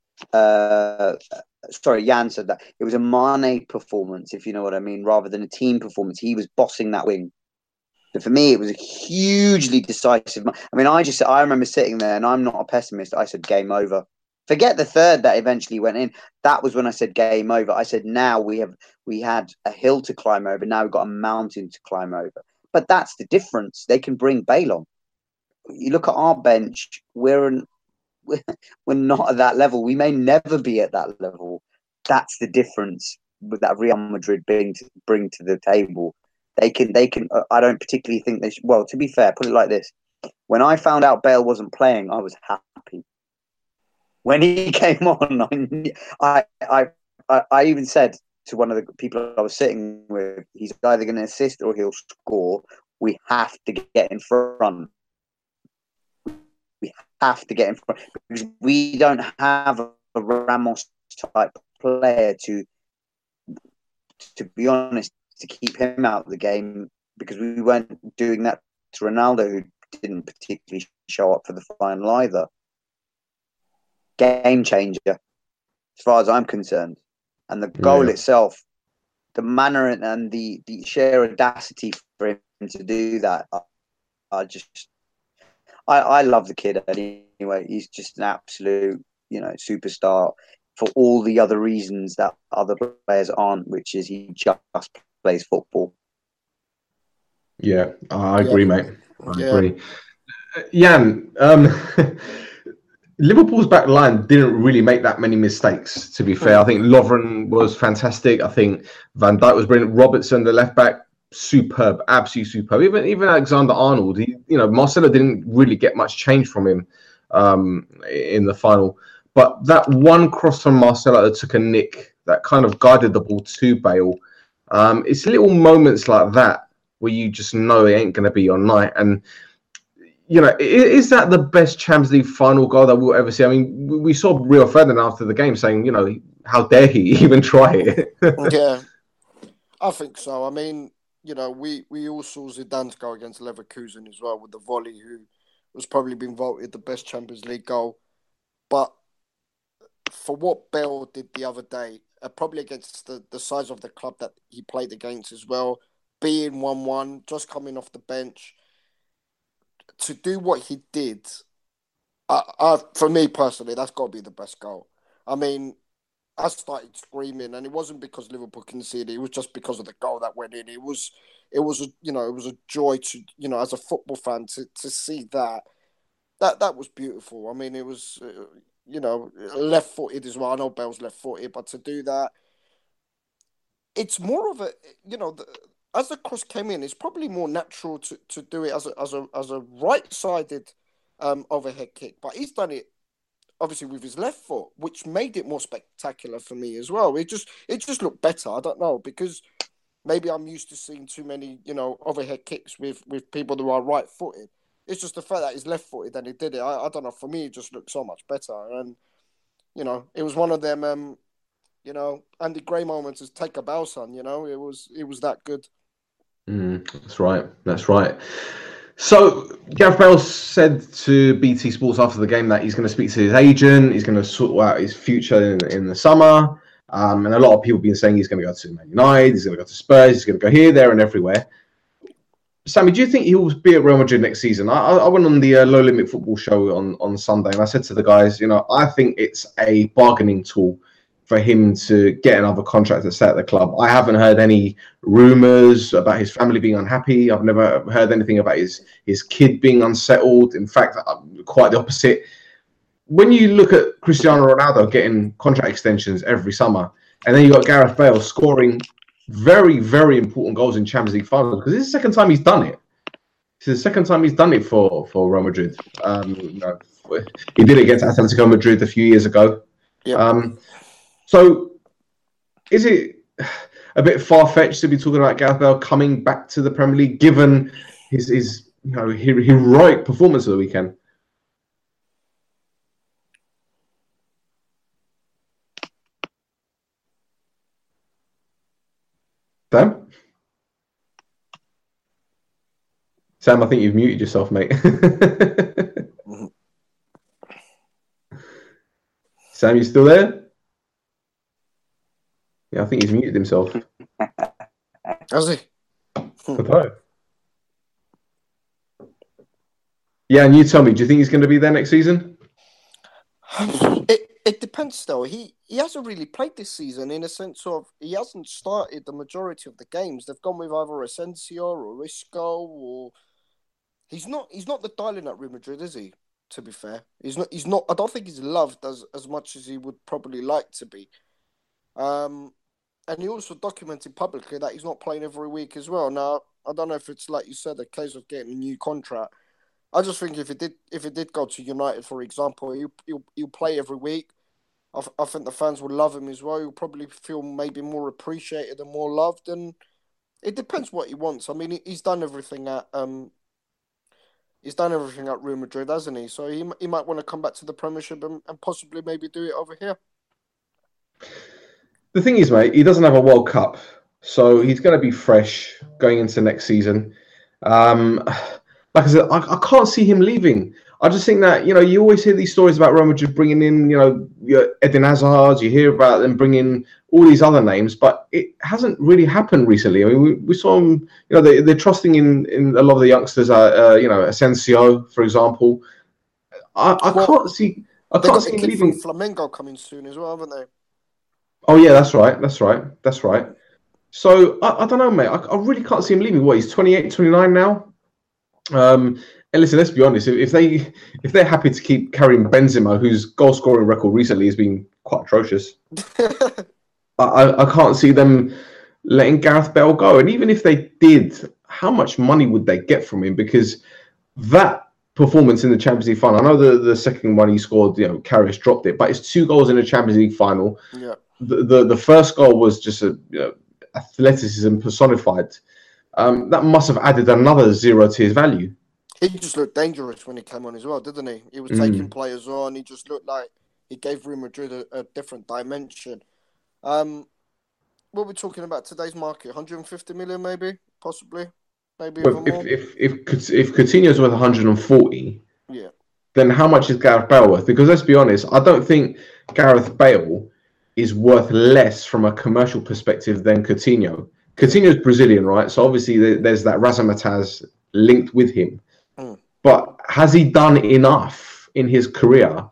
Uh, sorry, Jan said that. It was a Mane performance, if you know what I mean, rather than a team performance. He was bossing that wing. So for me, it was a hugely decisive. I mean, I just, I remember sitting there, and I'm not a pessimist. I said, game over. Forget the third that eventually went in. That was when I said game over. I said, now we have, we had a hill to climb over. Now we've got a mountain to climb over. But that's the difference. They can bring Bale on. You look at our bench, we're, an, we're, we're not at that level. We may never be at that level. That's the difference with that Real Madrid being to bring to the table. They can, they can, I don't particularly think they should, well, to be fair, put it like this. When I found out Bale wasn't playing, I was happy. When he came on, I, I, I, I even said to one of the people I was sitting with, he's either going to assist or he'll score. We have to get in front. We have to get in front, because we don't have a Ramos type player to, to be honest, to keep him out of the game, because we weren't doing that to Ronaldo, who didn't particularly show up for the final either. Game changer, as far as I'm concerned. And the goal Yeah. itself, the manner and the, the sheer audacity for him to do that, I, I just, I, I love the kid anyway. He's just an absolute, you know, superstar for all the other reasons that other players aren't, which is he just plays football. Yeah, I agree, Yeah. mate. I Yeah. agree. Uh, Jan, um, Liverpool's back line didn't really make that many mistakes, to be fair. I think Lovren was fantastic. I think Van Dijk was brilliant. Robertson, the left back, superb, absolutely superb. Even even Alexander Arnold, he, you know, Marcelo didn't really get much change from him um, in the final. But that one cross from Marcelo that took a nick, that kind of guided the ball to Bale. Um, it's little moments like that where you just know it ain't going to be your night. And you know, is that the best Champions League final goal that we'll ever see? I mean, we saw Rio Ferdinand after the game saying, you know, how dare he even try it? Yeah, I think so. I mean, you know, we, we all saw Zidane go against Leverkusen as well with the volley, who was probably been voted the best Champions League goal. But for what Bale did the other day, uh, probably against the, the size of the club that he played against as well, being one one, just coming off the bench, to do what he did, I, I, for me personally, that's got to be the best goal. I mean, I started screaming, and it wasn't because Liverpool conceded; it was just because of the goal that went in. It was, it was a, you know, it was a joy to, you know, as a football fan to, to see that. That that was beautiful. I mean, it was, uh, you know, left-footed as well. I know Bale's left-footed, but to do that, it's more of a, you know, the, as the cross came in, it's probably more natural to, to do it as a as a as a right-sided um, overhead kick. But he's done it obviously with his left foot, which made it more spectacular for me as well. It just it just looked better. I don't know, because maybe I'm used to seeing too many, you know, overhead kicks with, with people that are right-footed. It's just the fact that he's left-footed and he did it. I, I don't know. For me, it just looked so much better. And you know, it was one of them. Um, you know, Andy Gray moments as take a bow, son. You know, it was it was that good. Mm, that's right. That's right. So Gareth Bale said to B T Sports after the game that he's going to speak to his agent. He's going to sort out his future in, in the summer. Um, and a lot of people have been saying he's going to go to Man United. He's going to go to Spurs. He's going to go here, there, and everywhere. Sammy, do you think he will be at Real Madrid next season? I, I went on the uh, Low Limit Football show on, on Sunday, and I said to the guys, you know, I think it's a bargaining tool for him to get another contract to stay at the club. I haven't heard any rumours about his family being unhappy. I've never heard anything about his, his kid being unsettled. In fact, quite the opposite. When you look at Cristiano Ronaldo getting contract extensions every summer, and then you got Gareth Bale scoring very, very important goals in Champions League finals, because this is the second time he's done it. This is the second time he's done it for, for Real Madrid. Um, you know, he did it against Atletico Madrid a few years ago. Yep. Um, so, is it a bit far-fetched to be talking about Gareth Bale coming back to the Premier League, given his, his you know, heroic performance of the weekend? Sam? Sam, I think you've muted yourself, mate. Sam, you still there? Yeah, I think he's muted himself. Has he? Hello. Yeah, and you tell me, do you think he's going to be there next season? It it depends though. He he hasn't really played this season in a sense of he hasn't started the majority of the games. They've gone with either Asensio or Isco, or he's not he's not the darling at Real Madrid, is he? To be fair, he's not. He's not. I don't think he's loved as as much as he would probably like to be. Um, and he also documented publicly that he's not playing every week as well. Now, I don't know if it's like you said, a case of getting a new contract. I just think if it did, if it did go to United, for example, he'll he'll, he'll play every week. I, I think the fans will love him as well. He'll probably feel maybe more appreciated and more loved. And it depends what he wants. I mean, he's done everything at um, he's done everything at Real Madrid, hasn't he? So he he might want to come back to the Premiership and, and possibly maybe do it over here. The thing is, mate, he doesn't have a World Cup, so he's going to be fresh going into next season. Um, like I said, I, I can't see him leaving. I just think that, you know, you always hear these stories about Real Madrid bringing in, you know, your Eden Hazard, you hear about them bringing all these other names, but it hasn't really happened recently. I mean, we, we saw them, you know, they, they're trusting in, in a lot of the youngsters, uh, uh, you know, Asensio, for example. I, I Well, can't see, I They can't got see the him kid leaving. from Flamengo coming soon as well, haven't they? Oh, yeah, that's right, that's right, that's right. So, I, I don't know, mate, I, I really can't see him leaving. What, he's twenty-eight, twenty-nine now? Um, and listen, let's be honest. If, if they if they're happy to keep carrying Benzema, whose goal scoring record recently has been quite atrocious, I, I I can't see them letting Gareth Bale go. And even if they did, how much money would they get from him? Because that performance in the Champions League final, I know the, the second one he scored, you know, Karius dropped it, but it's two goals in the Champions League final. Yeah. The the, the first goal was just a you know, athleticism personified. Um, that must have added another zero to his value. He just looked dangerous when he came on as well, didn't he? He was Mm. taking players on. He just looked like he gave Real Madrid a, a different dimension. Um, what we're talking about today's market, one hundred fifty million maybe, possibly, maybe But even more. if if if if Coutinho's worth one hundred forty, Yeah. then how much is Gareth Bale worth? Because let's be honest, I don't think Gareth Bale is worth less from a commercial perspective than Coutinho. Coutinho's Brazilian, right? So obviously there- there's that Razzmatazz linked with him. Mm. But has he done enough in his career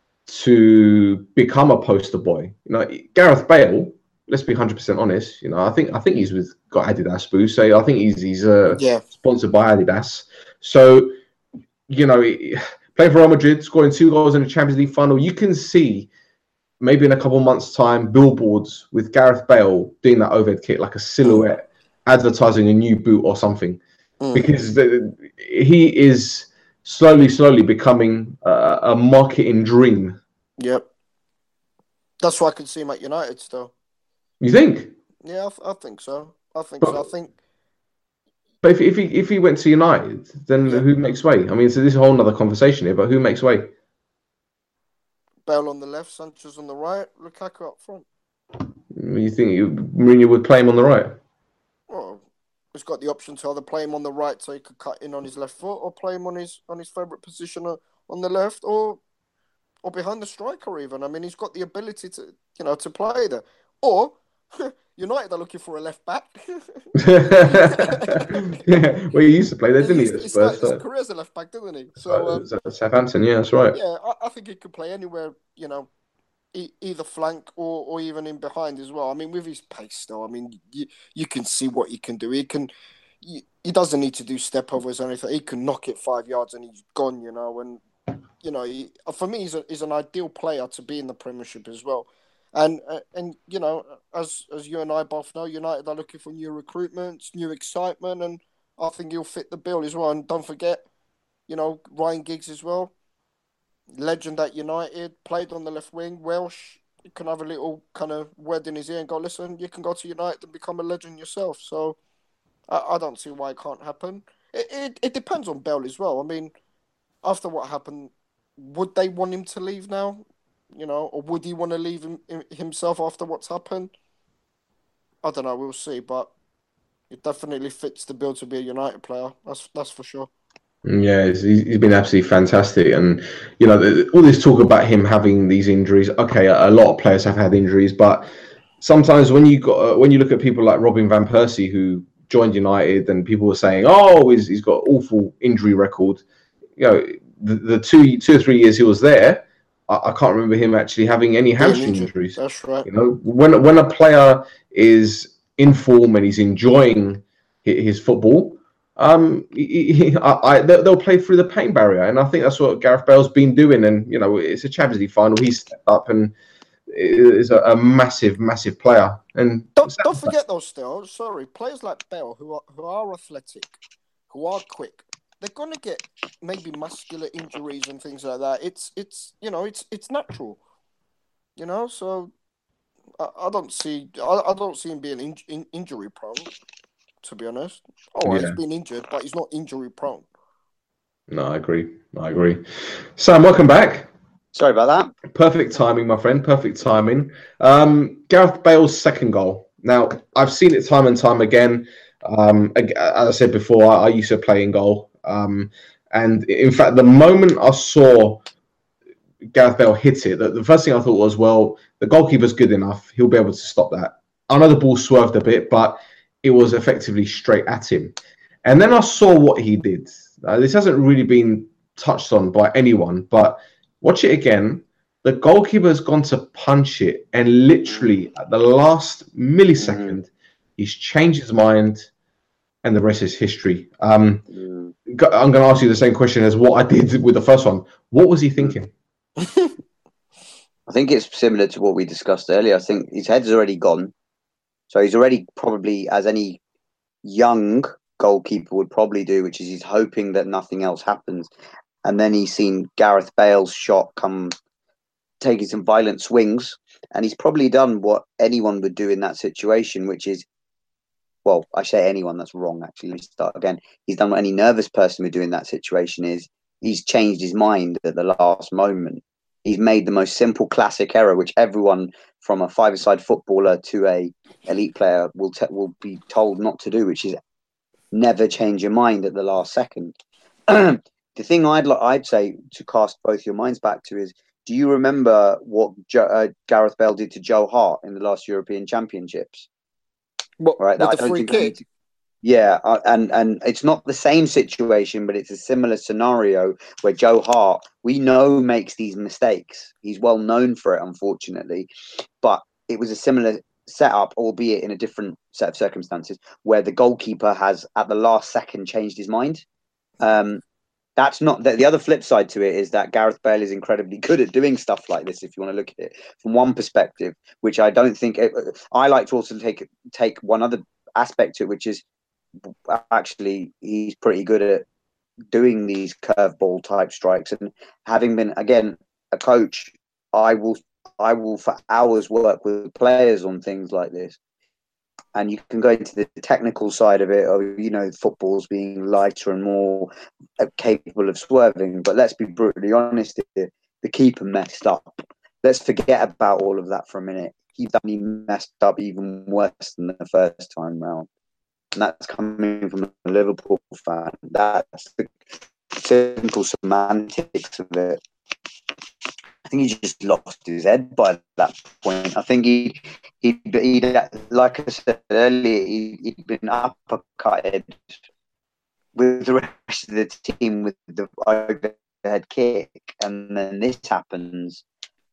to become a poster boy? You know, Gareth Bale, let's be one hundred percent honest, you know, I think I think he's with got Adidas boots, so I think he's he's uh, Yeah. sponsored by Adidas. So, you know, playing for Real Madrid, scoring two goals in the Champions League final, you can see maybe in a couple of months' time, billboards with Gareth Bale doing that overhead kick like a silhouette, advertising a new boot or something, Mm. because the, he is slowly, slowly becoming uh, a marketing dream. Yep. That's why I could see him at United still. You think? Yeah, I, th- I think so. I think But- so. I think But if if he if he went to United, then Yeah. who makes way? I mean, so this is a whole other conversation here. But who makes way? Bale on the left, Sanchez on the right, Lukaku up front. You think you, Mourinho would play him on the right? Well, he's got the option to either play him on the right so he could cut in on his left foot, or play him on his on his favourite position uh, on the left, or or behind the striker even. I mean, he's got the ability to you know to play there. Or United are looking for a left back. Yeah, well, he used to play there, didn't he? He At he Spurs, started his so- career as a left back, didn't he? So uh, um, so Southampton, yeah, that's right. yeah, I, I think he could play anywhere. You know. E- either flank or, or even in behind as well. I mean, with his pace, though, I mean, you, you can see what he can do. He can, he, he doesn't need to do step overs or anything. He can knock it five yards and he's gone, you know. And you know, he, for me, he's, a, he's an ideal player to be in the Premiership as well. And uh, and you know, as as you and I both know, United are looking for new recruitments, new excitement, and I think he'll fit the bill as well. And don't forget, you know, Ryan Giggs as well. Legend at United, played on the left wing, Welsh. You can have a little kind of word in his ear and go, listen, you can go to United and become a legend yourself. So I, I don't see why it can't happen. It, it it depends on Bell as well. I mean, after what happened, would they want him to leave now? You know, or would he want to leave him, himself after what's happened? I don't know. We'll see. But it definitely fits the bill to be a United player. That's that's for sure. Yeah, he's, he's been absolutely fantastic, and you know the, all this talk about him having these injuries. Okay, a, a lot of players have had injuries, but sometimes when you got uh, when you look at people like Robin van Persie who joined United, and people were saying, "Oh, he's, he's got awful injury record." You know, the, the two two or three years he was there, I, I can't remember him actually having any hamstring injured. injuries. That's right. You know, when when a player is in form and he's enjoying his, his football. Um, he, he, I, I, they'll play through the pain barrier, and I think that's what Gareth Bale's been doing. And you know, it's a Champions League final. He's stepped up and is a, a massive, massive player. And Don't don't forget though, still sorry, players like Bale who are who are athletic, who are quick, they're gonna get maybe muscular injuries and things like that. It's it's you know it's it's natural, you know. So I, I don't see I, I don't see him being in, in, injury prone. To be honest, all right, Yeah. he's been injured, but he's not injury prone. No, I agree. I agree. Sam, welcome back. Sorry about that. Perfect timing, my friend. Perfect timing. Um, Gareth Bale's second goal. Now, I've seen it time and time again. Um, ag- as I said before, I, I used to play in goal. Um, And in fact, the moment I saw Gareth Bale hit it, the, the first thing I thought was, well, the goalkeeper's good enough. He'll be able to stop that. I know the ball swerved a bit, but it was effectively straight at him. And then I saw what he did. Uh, this hasn't really been touched on by anyone, but watch it again. The goalkeeper's gone to punch it, and literally at the last millisecond, mm. he's changed his mind, and the rest is history. Um, mm. I'm going to ask you the same question as what I did with the first one. What was he thinking? I think it's similar to what we discussed earlier. I think his head's already gone. So he's already probably, as any young goalkeeper would probably do, which is he's hoping that nothing else happens. And then he's seen Gareth Bale's shot come taking some violent swings, and he's probably done what anyone would do in that situation, which is, well, I say anyone, that's wrong, actually. Let me start again. He's done what any nervous person would do in that situation is he's changed his mind at the last moment. He's made the most simple classic error, which everyone from a five-a-side footballer to a elite player will te- will be told not to do, which is never change your mind at the last second. The thing I'd li- I'd say to cast both your minds back to is, do you remember what jo- uh, Gareth Bale did to Joe Hart in the last European Championships? What, right, with the free kick? To... Yeah, uh, and, and it's not the same situation, but it's a similar scenario where Joe Hart, we know, makes these mistakes. He's well known for it, unfortunately. But it was a similar setup, albeit in a different set of circumstances, where the goalkeeper has, at the last second, changed his mind. Um, That's not the, the other flip side to it is that Gareth Bale is incredibly good at doing stuff like this. If you want to look at it from one perspective, which I don't think it, I like to also take take one other aspect to it, which is actually he's pretty good at doing these curveball type strikes. And having been again a coach, I will I will for hours work with players on things like this. And you can go into the technical side of it, or, you know, footballs being lighter and more capable of swerving. But let's be brutally honest here, the keeper messed up. Let's forget about all of that for a minute. He definitely messed up even worse than the first time round. And that's coming from a Liverpool fan. That's the simple semantics of it. I think he just lost his head by that point. I think he, he, he like I said earlier, he, he'd been uppercutted with the rest of the team with the overhead kick, and then this happens.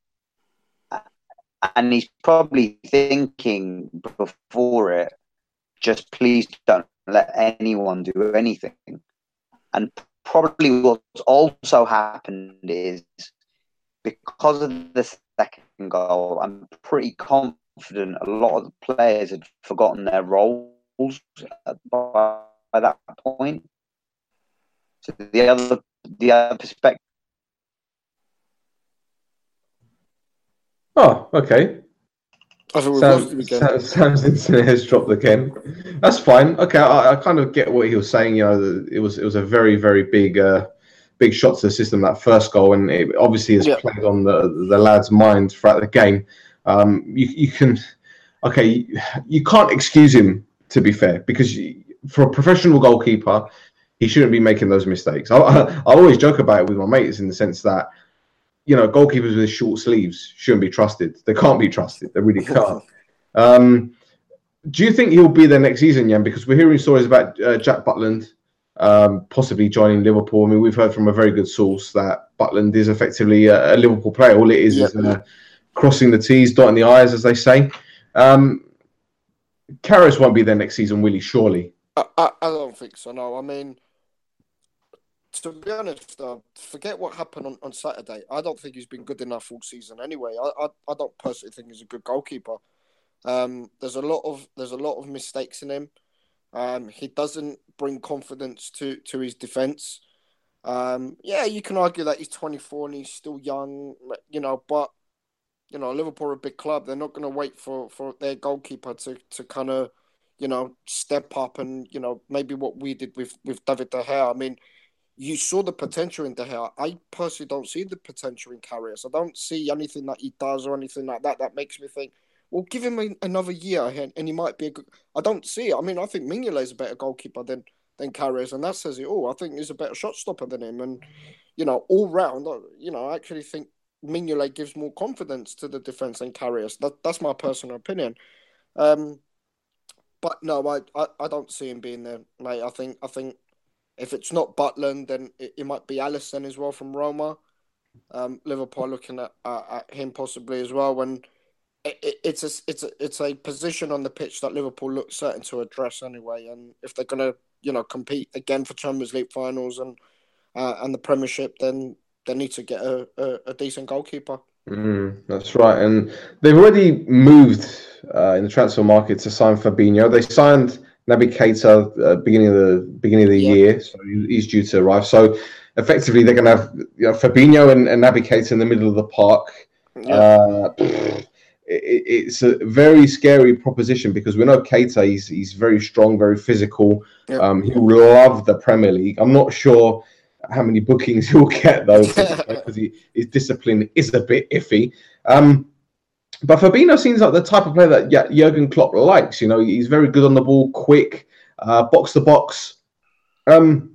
And he's probably thinking before it, just please don't let anyone do anything. And probably what's also happened is, because of the second goal, I'm pretty confident a lot of the players had forgotten their roles by, by that point. So the other, the other perspective. Oh, okay. I think we've Sounds, lost him again. Sam's internet has dropped again. That's fine. Okay, I, I kind of get what he was saying. You know, it was it was a very very big. Uh, Big shot to the system, that first goal, and it obviously has yep. played on the the lad's mind throughout the game. Um, you you can, okay, you can't excuse him, to be fair, because you, for a professional goalkeeper, he shouldn't be making those mistakes. I, I, I always joke about it with my mates in the sense that, you know, goalkeepers with short sleeves shouldn't be trusted. They can't be trusted. They really can't. um, do you think he'll be there next season, Jan? Because we're hearing stories about uh, Jack Butland. Um, possibly joining Liverpool. I mean, we've heard from a very good source that Butland is effectively a, a Liverpool player. All it is yep. is uh, crossing the T's, dotting the I's, as they say. Um, Karius won't be there next season, will he? Surely. I, I, I don't think so. No, I mean, to be honest, uh, forget what happened on, on Saturday. I don't think he's been good enough all season. Anyway, I, I, I don't personally think he's a good goalkeeper. Um, there's a lot of there's a lot of mistakes in him. Um, he doesn't bring confidence to, to his defence. Um, yeah, you can argue that he's twenty-four and he's still young, you know, but, you know, Liverpool are a big club. They're not going to wait for, for their goalkeeper to, to kind of, you know, step up and, you know, maybe what we did with, with David De Gea. I mean, you saw the potential in De Gea. I personally don't see the potential in Karius. I don't see anything that he does or anything like that that makes me think, well, give him a, another year and, and he might be a good... I don't see it. I mean, I think Mignolet is a better goalkeeper than, than Karius, and that says it all. I think he's a better shot stopper than him, and you know, all round, you know, I actually think Mignolet gives more confidence to the defense than Karius. That, that's my personal opinion. Um, but no, I, I, I don't see him being there, mate. I think I think if it's not Butland, then it, it might be Alisson as well from Roma. Um, Liverpool looking at, uh, at him possibly as well. When it, it, it's a it's a it's a position on the pitch that Liverpool look certain to address anyway. And if they're gonna you know compete again for Champions League finals and uh, and the Premiership, then they need to get a, a, a decent goalkeeper. Mm, that's right, and they've already moved uh, in the transfer market to sign Fabinho. They signed Naby Keita uh, beginning of the beginning of the yeah. year, so he's due to arrive. So effectively, they're going to have you know, Fabinho and, and Naby Keita in the middle of the park. Yeah. Uh, it, it's a very scary proposition because we know Keita. He's he's very strong, very physical. Yeah. Um, he'll love the Premier League. I'm not sure how many bookings he'll get though, because he, his discipline is a bit iffy. Um, but Fabinho seems like the type of player that yeah, Jurgen Klopp likes. You know, he's very good on the ball, quick, uh, box to box. Um,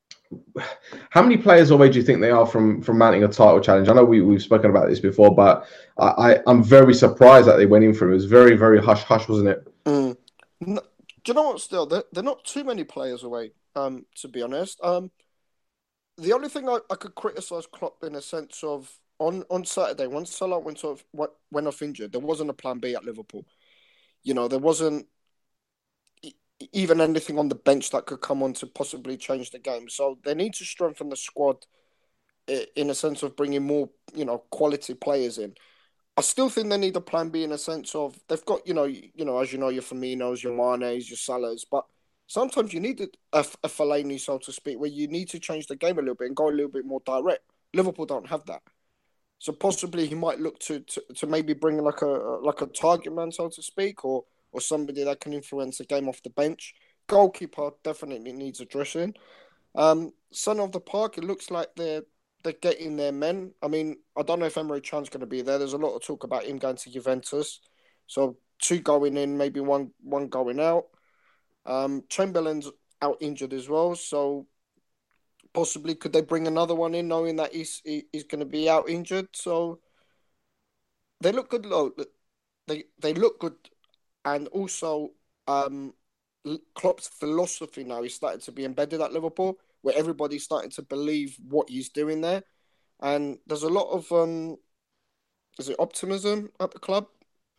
how many players away do you think they are from from mounting a title challenge? I know we we've spoken about this before, but I, I I'm very surprised that they went in for it. It was very very hush hush, wasn't it? Mm. No, do you know what? Still, they're, they're not too many players away. Um, to be honest, um. The only thing I, I could criticise Klopp in a sense of on, on Saturday, once Salah went off went off injured, there wasn't a plan B at Liverpool. You know, there wasn't even anything on the bench that could come on to possibly change the game. So they need to strengthen the squad in a sense of bringing more, you know, quality players in. I still think they need a plan B in a sense of they've got, you know, you know, as you know, your Firminos, your Manes, your Salahs, but sometimes you need a, a, a Fellaini, so to speak, where you need to change the game a little bit and go a little bit more direct. Liverpool don't have that. So possibly he might look to, to, to maybe bring like a like a target man, so to speak, or or somebody that can influence the game off the bench. Goalkeeper definitely needs addressing. Um, Son of the Park, it looks like they're they're getting their men. I mean, I don't know if Emre Can's going to be there. There's a lot of talk about him going to Juventus. So two going in, maybe one one going out. Um, Chamberlain's out injured as well, so possibly could they bring another one in, knowing that he's he, he's going to be out injured? So they look good. They they look good, and also um, Klopp's philosophy now is starting to be embedded at Liverpool, where everybody's starting to believe what he's doing there, and there's a lot of um, is it optimism at the club.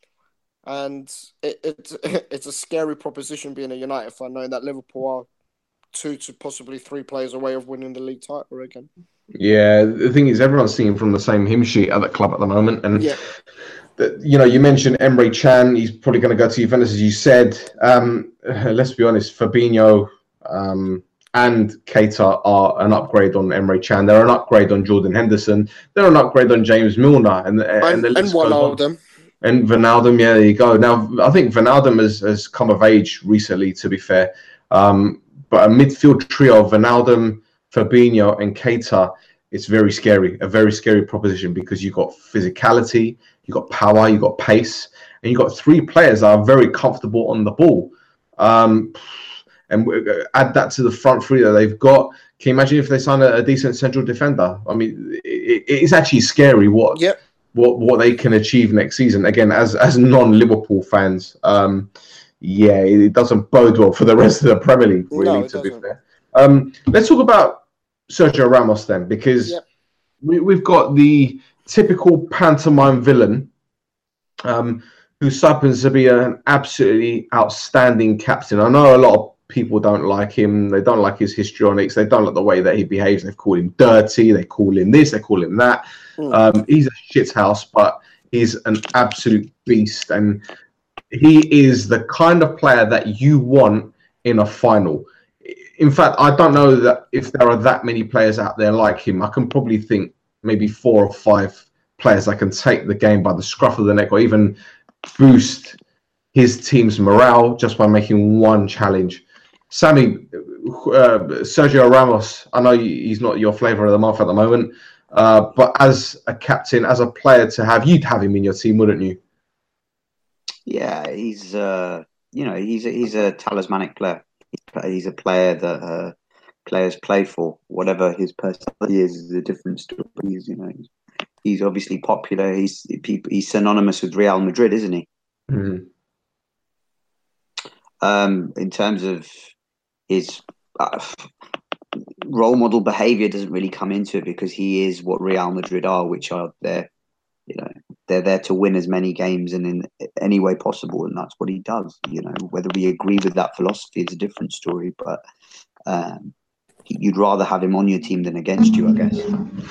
And it, it's it's a scary proposition being a United fan, knowing that Liverpool are two to possibly three players away of winning the league title again. Yeah, the thing is, everyone's singing from the same hymn sheet at the club at the moment. And, yeah. the, you know, you mentioned Emre Can. He's probably going to go to Juventus, as you said. Um, let's be honest, Fabinho um, and Keita are an upgrade on Emre Can. They're an upgrade on Jordan Henderson. They're an upgrade on James Milner. And, and, and, the and one of them. And Wijnaldum, yeah, there you go. Now, I think Wijnaldum has, has come of age recently, to be fair. Um, but a midfield trio of Wijnaldum, Fabinho and Keita, it's very scary, a very scary proposition because you've got physicality, you've got power, you've got pace, and you've got three players that are very comfortable on the ball. Um, and add that to the front three that they've got. Can you imagine if they sign a, a decent central defender? I mean, it, it's actually scary what... Yep. What what they can achieve next season. Again, as as non-Liverpool fans, um, yeah, it doesn't bode well for the rest of the Premier League, really, no, to be fair. Um, let's talk about Sergio Ramos then, because yep. we, we've got the typical pantomime villain um, who happens to be an absolutely outstanding captain. I know a lot of people don't like him. They don't like his histrionics. They don't like the way that he behaves. They've called him dirty. They call him this. They call him that. Mm. Um, he's a shithouse, but he's an absolute beast. And he is the kind of player that you want in a final. In fact, I don't know that if there are that many players out there like him. I can probably think maybe four or five players that can take the game by the scruff of the neck or even boost his team's morale just by making one challenge. Sammy, uh, Sergio Ramos, I know he's not your flavour of the month at the moment, uh, but as a captain, as a player to have, you'd have him in your team, wouldn't you? Yeah, he's uh, you know he's a, he's a talismanic player. He's a player that uh, players play for. Whatever his personality is, is a different story. He's, you know, he's obviously popular. He's he's synonymous with Real Madrid, isn't he? Mm-hmm. Um, in terms of his uh, role model behavior, doesn't really come into it because he is what Real Madrid are, which are they're you know they're there to win as many games and in any way possible, and that's what he does. You know, whether we agree with that philosophy is a different story, but um, you'd rather have him on your team than against you, I guess.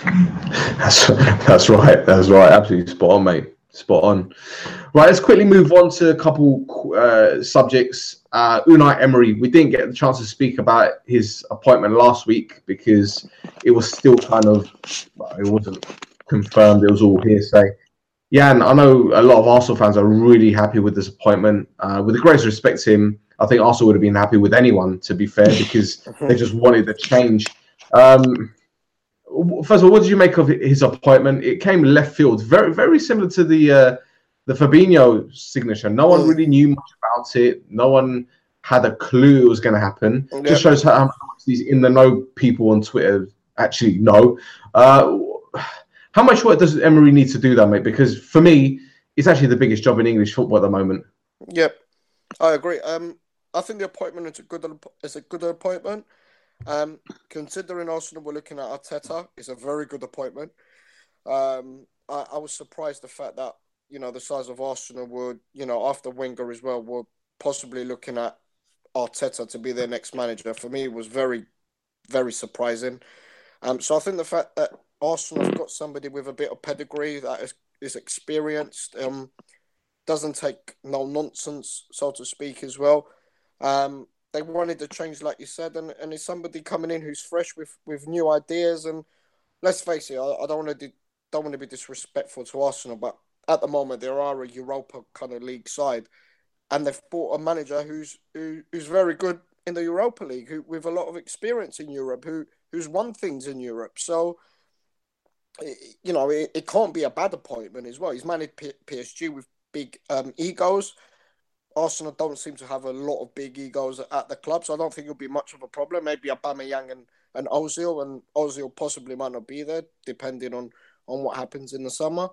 That's that's right. That's right. Absolutely spot on, mate. Spot on. Right, let's quickly move on to a couple uh, subjects. Uh, Unai Emery, we didn't get the chance to speak about his appointment last week because it was still kind of, it wasn't confirmed. It was all hearsay. Jan, I know a lot of Arsenal fans are really happy with this appointment. Uh, with the greatest respect to him, I think Arsenal would have been happy with anyone, to be fair, because they just wanted the change. Um, First of all, what did you make of his appointment? It came left field, very, very similar to the uh, the Fabinho signature. No one really knew much about it. No one had a clue it was going to happen. Yep. Just shows how much these in the know people on Twitter actually know. Uh, how much work does Emery need to do that, mate? Because for me, it's actually the biggest job in English football at the moment. Yep, I agree. Um, I think the appointment is a good is a good appointment. Um, considering Arsenal were looking at Arteta, it's a very good appointment. Um, I, I was surprised the fact that, you know, the size of Arsenal would, you know, after Wenger as well, were possibly looking at Arteta to be their next manager. For me, it was very, very surprising. Um, so I think the fact that Arsenal have got somebody with a bit of pedigree that is, is experienced, um, doesn't take no nonsense, so to speak, as well. Um, They wanted to change, like you said, and, and it's somebody coming in who's fresh with, with new ideas. And let's face it, I, I don't want to don't want to be disrespectful to Arsenal, but at the moment they are a Europa kind of league side, and they've bought a manager who's who, who's very good in the Europa League, who with a lot of experience in Europe, who who's won things in Europe. So, you know, it, it can't be a bad appointment as well. He's managed P- PSG with big um, egos. Arsenal don't seem to have a lot of big egos at the club, so I don't think it'll be much of a problem. Maybe Aubameyang and, and Ozil, and Ozil possibly might not be there, depending on, on what happens in the summer.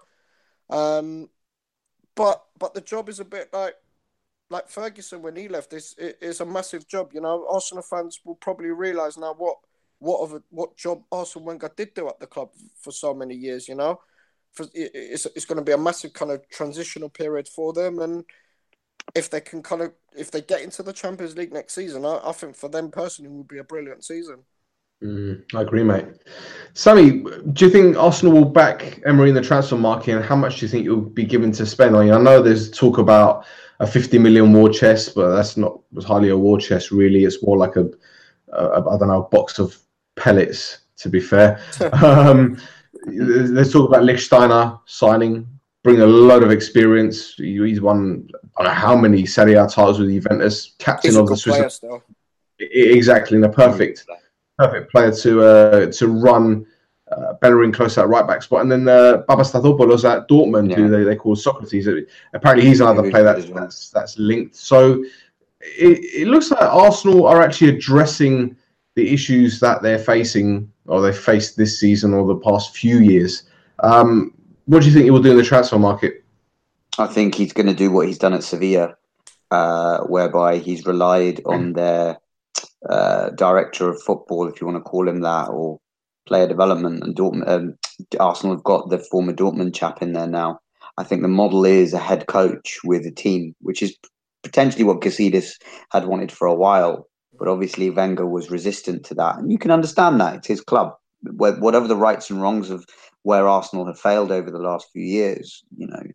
Um, but but the job is a bit like like Ferguson when he left. It's, it, it's a massive job, you know. Arsenal fans will probably realise now what what of a, what job Arsene Wenger did do at the club for so many years, you know. For, it, it's it's going to be a massive kind of transitional period for them, and if they can kind of, if they get into the Champions League next season, I, I think for them personally it would be a brilliant season. Mm, I agree, mate. Sammy, do you think Arsenal will back Emery in the transfer market, and how much do you think you'll be given to spend on you? I know there's talk about a fifty million war chest, but that's not was hardly a war chest, really. It's more like a, a I don't know, a box of pellets, to be fair. um, there's talk about Lichtsteiner signing. Bring a load of experience. He's won I don't know how many Serie A titles with Juventus, captain He's of a the good Swiss. player still. Exactly, and a perfect, perfect player to uh, to run uh, Bellerin close to that right back spot, and then uh, Papastathopoulos at Dortmund, yeah. who they, they call Socrates. Apparently, he's another player that's, that's that's linked. So it, it looks like Arsenal are actually addressing the issues that they're facing, or they faced this season, or the past few years. Um, What do you think he will do in the transfer market? I think he's going to do what he's done at Sevilla, uh, whereby he's relied on their uh, director of football, if you want to call him that, or player development. And Dortmund, um, Arsenal have got the former Dortmund chap in there now. I think the model is a head coach with a team, which is potentially what Casidas had wanted for a while. But obviously Wenger was resistant to that. And you can understand that. It's his club. Whatever the rights and wrongs of where Arsenal have failed over the last few years, you know,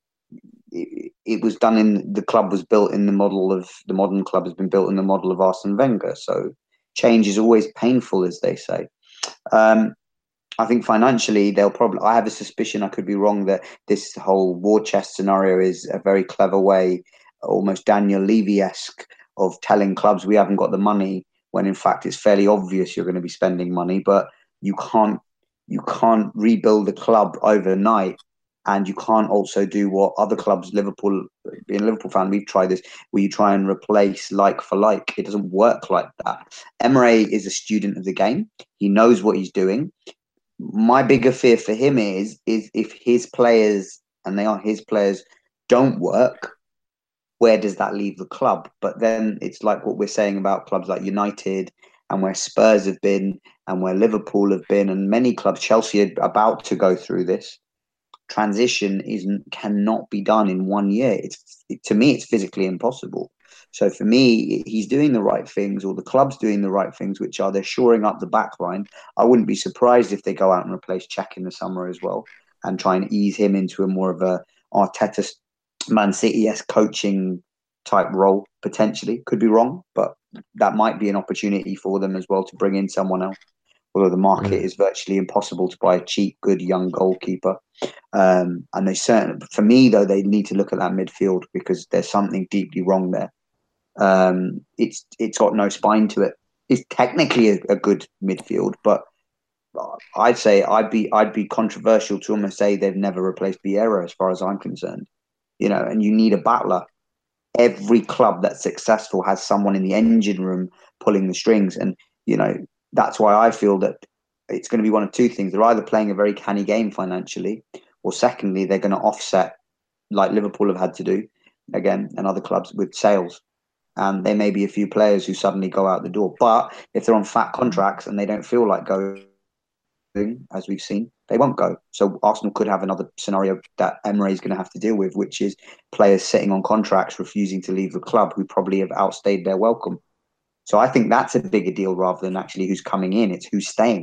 it, it was done in, the club was built in the model of, the modern club has been built in the model of Arsene Wenger. So change is always painful, as they say. Um, I think financially they'll probably, I have a suspicion, I could be wrong, that this whole war chest scenario is a very clever way, almost Daniel Levy-esque, of telling clubs we haven't got the money, when in fact it's fairly obvious you're going to be spending money, but you can't, You can't rebuild a club overnight And you can't also do what other clubs, Liverpool, being a Liverpool fan, we've tried this, where you try and replace like for like. It doesn't work like that. Emre is a student of the game. He knows what he's doing. My bigger fear for him is, is if his players, and they are his players, don't work, where does that leave the club? But then it's like what we're saying about clubs like United and where Spurs have been and where Liverpool have been and many clubs, Chelsea are about to go through this. Transition isn't cannot be done in one year. It's it, to me, it's physically impossible. So for me, he's doing the right things, or the club's doing the right things, which are they're shoring up the back line. I wouldn't be surprised if they go out and replace Czech in the summer as well, and try and ease him into a more of a Arteta Man City-esque coaching type role potentially. Could be wrong, but that might be an opportunity for them as well to bring in someone else. Although the market mm. is virtually impossible to buy a cheap, good young goalkeeper. Um, and they certainly, for me though, they need to look at that midfield because there's something deeply wrong there. Um, it's it's got no spine to it. It's technically a, a good midfield, but I'd say I'd be I'd be controversial to almost say they've never replaced Vieira as far as I'm concerned. You know, and you need a battler. Every club that's successful has someone in the engine room pulling the strings, and you know. That's why I feel that it's going to be one of two things. They're either playing a very canny game financially, or secondly, they're going to offset, like Liverpool have had to do, again, and other clubs, with sales. And there may be a few players who suddenly go out the door. But if they're on fat contracts and they don't feel like going, as we've seen, they won't go. So Arsenal could have another scenario that Emre is going to have to deal with, which is players sitting on contracts, refusing to leave the club, who probably have outstayed their welcome. So I think that's a bigger deal rather than actually who's coming in. It's who's staying.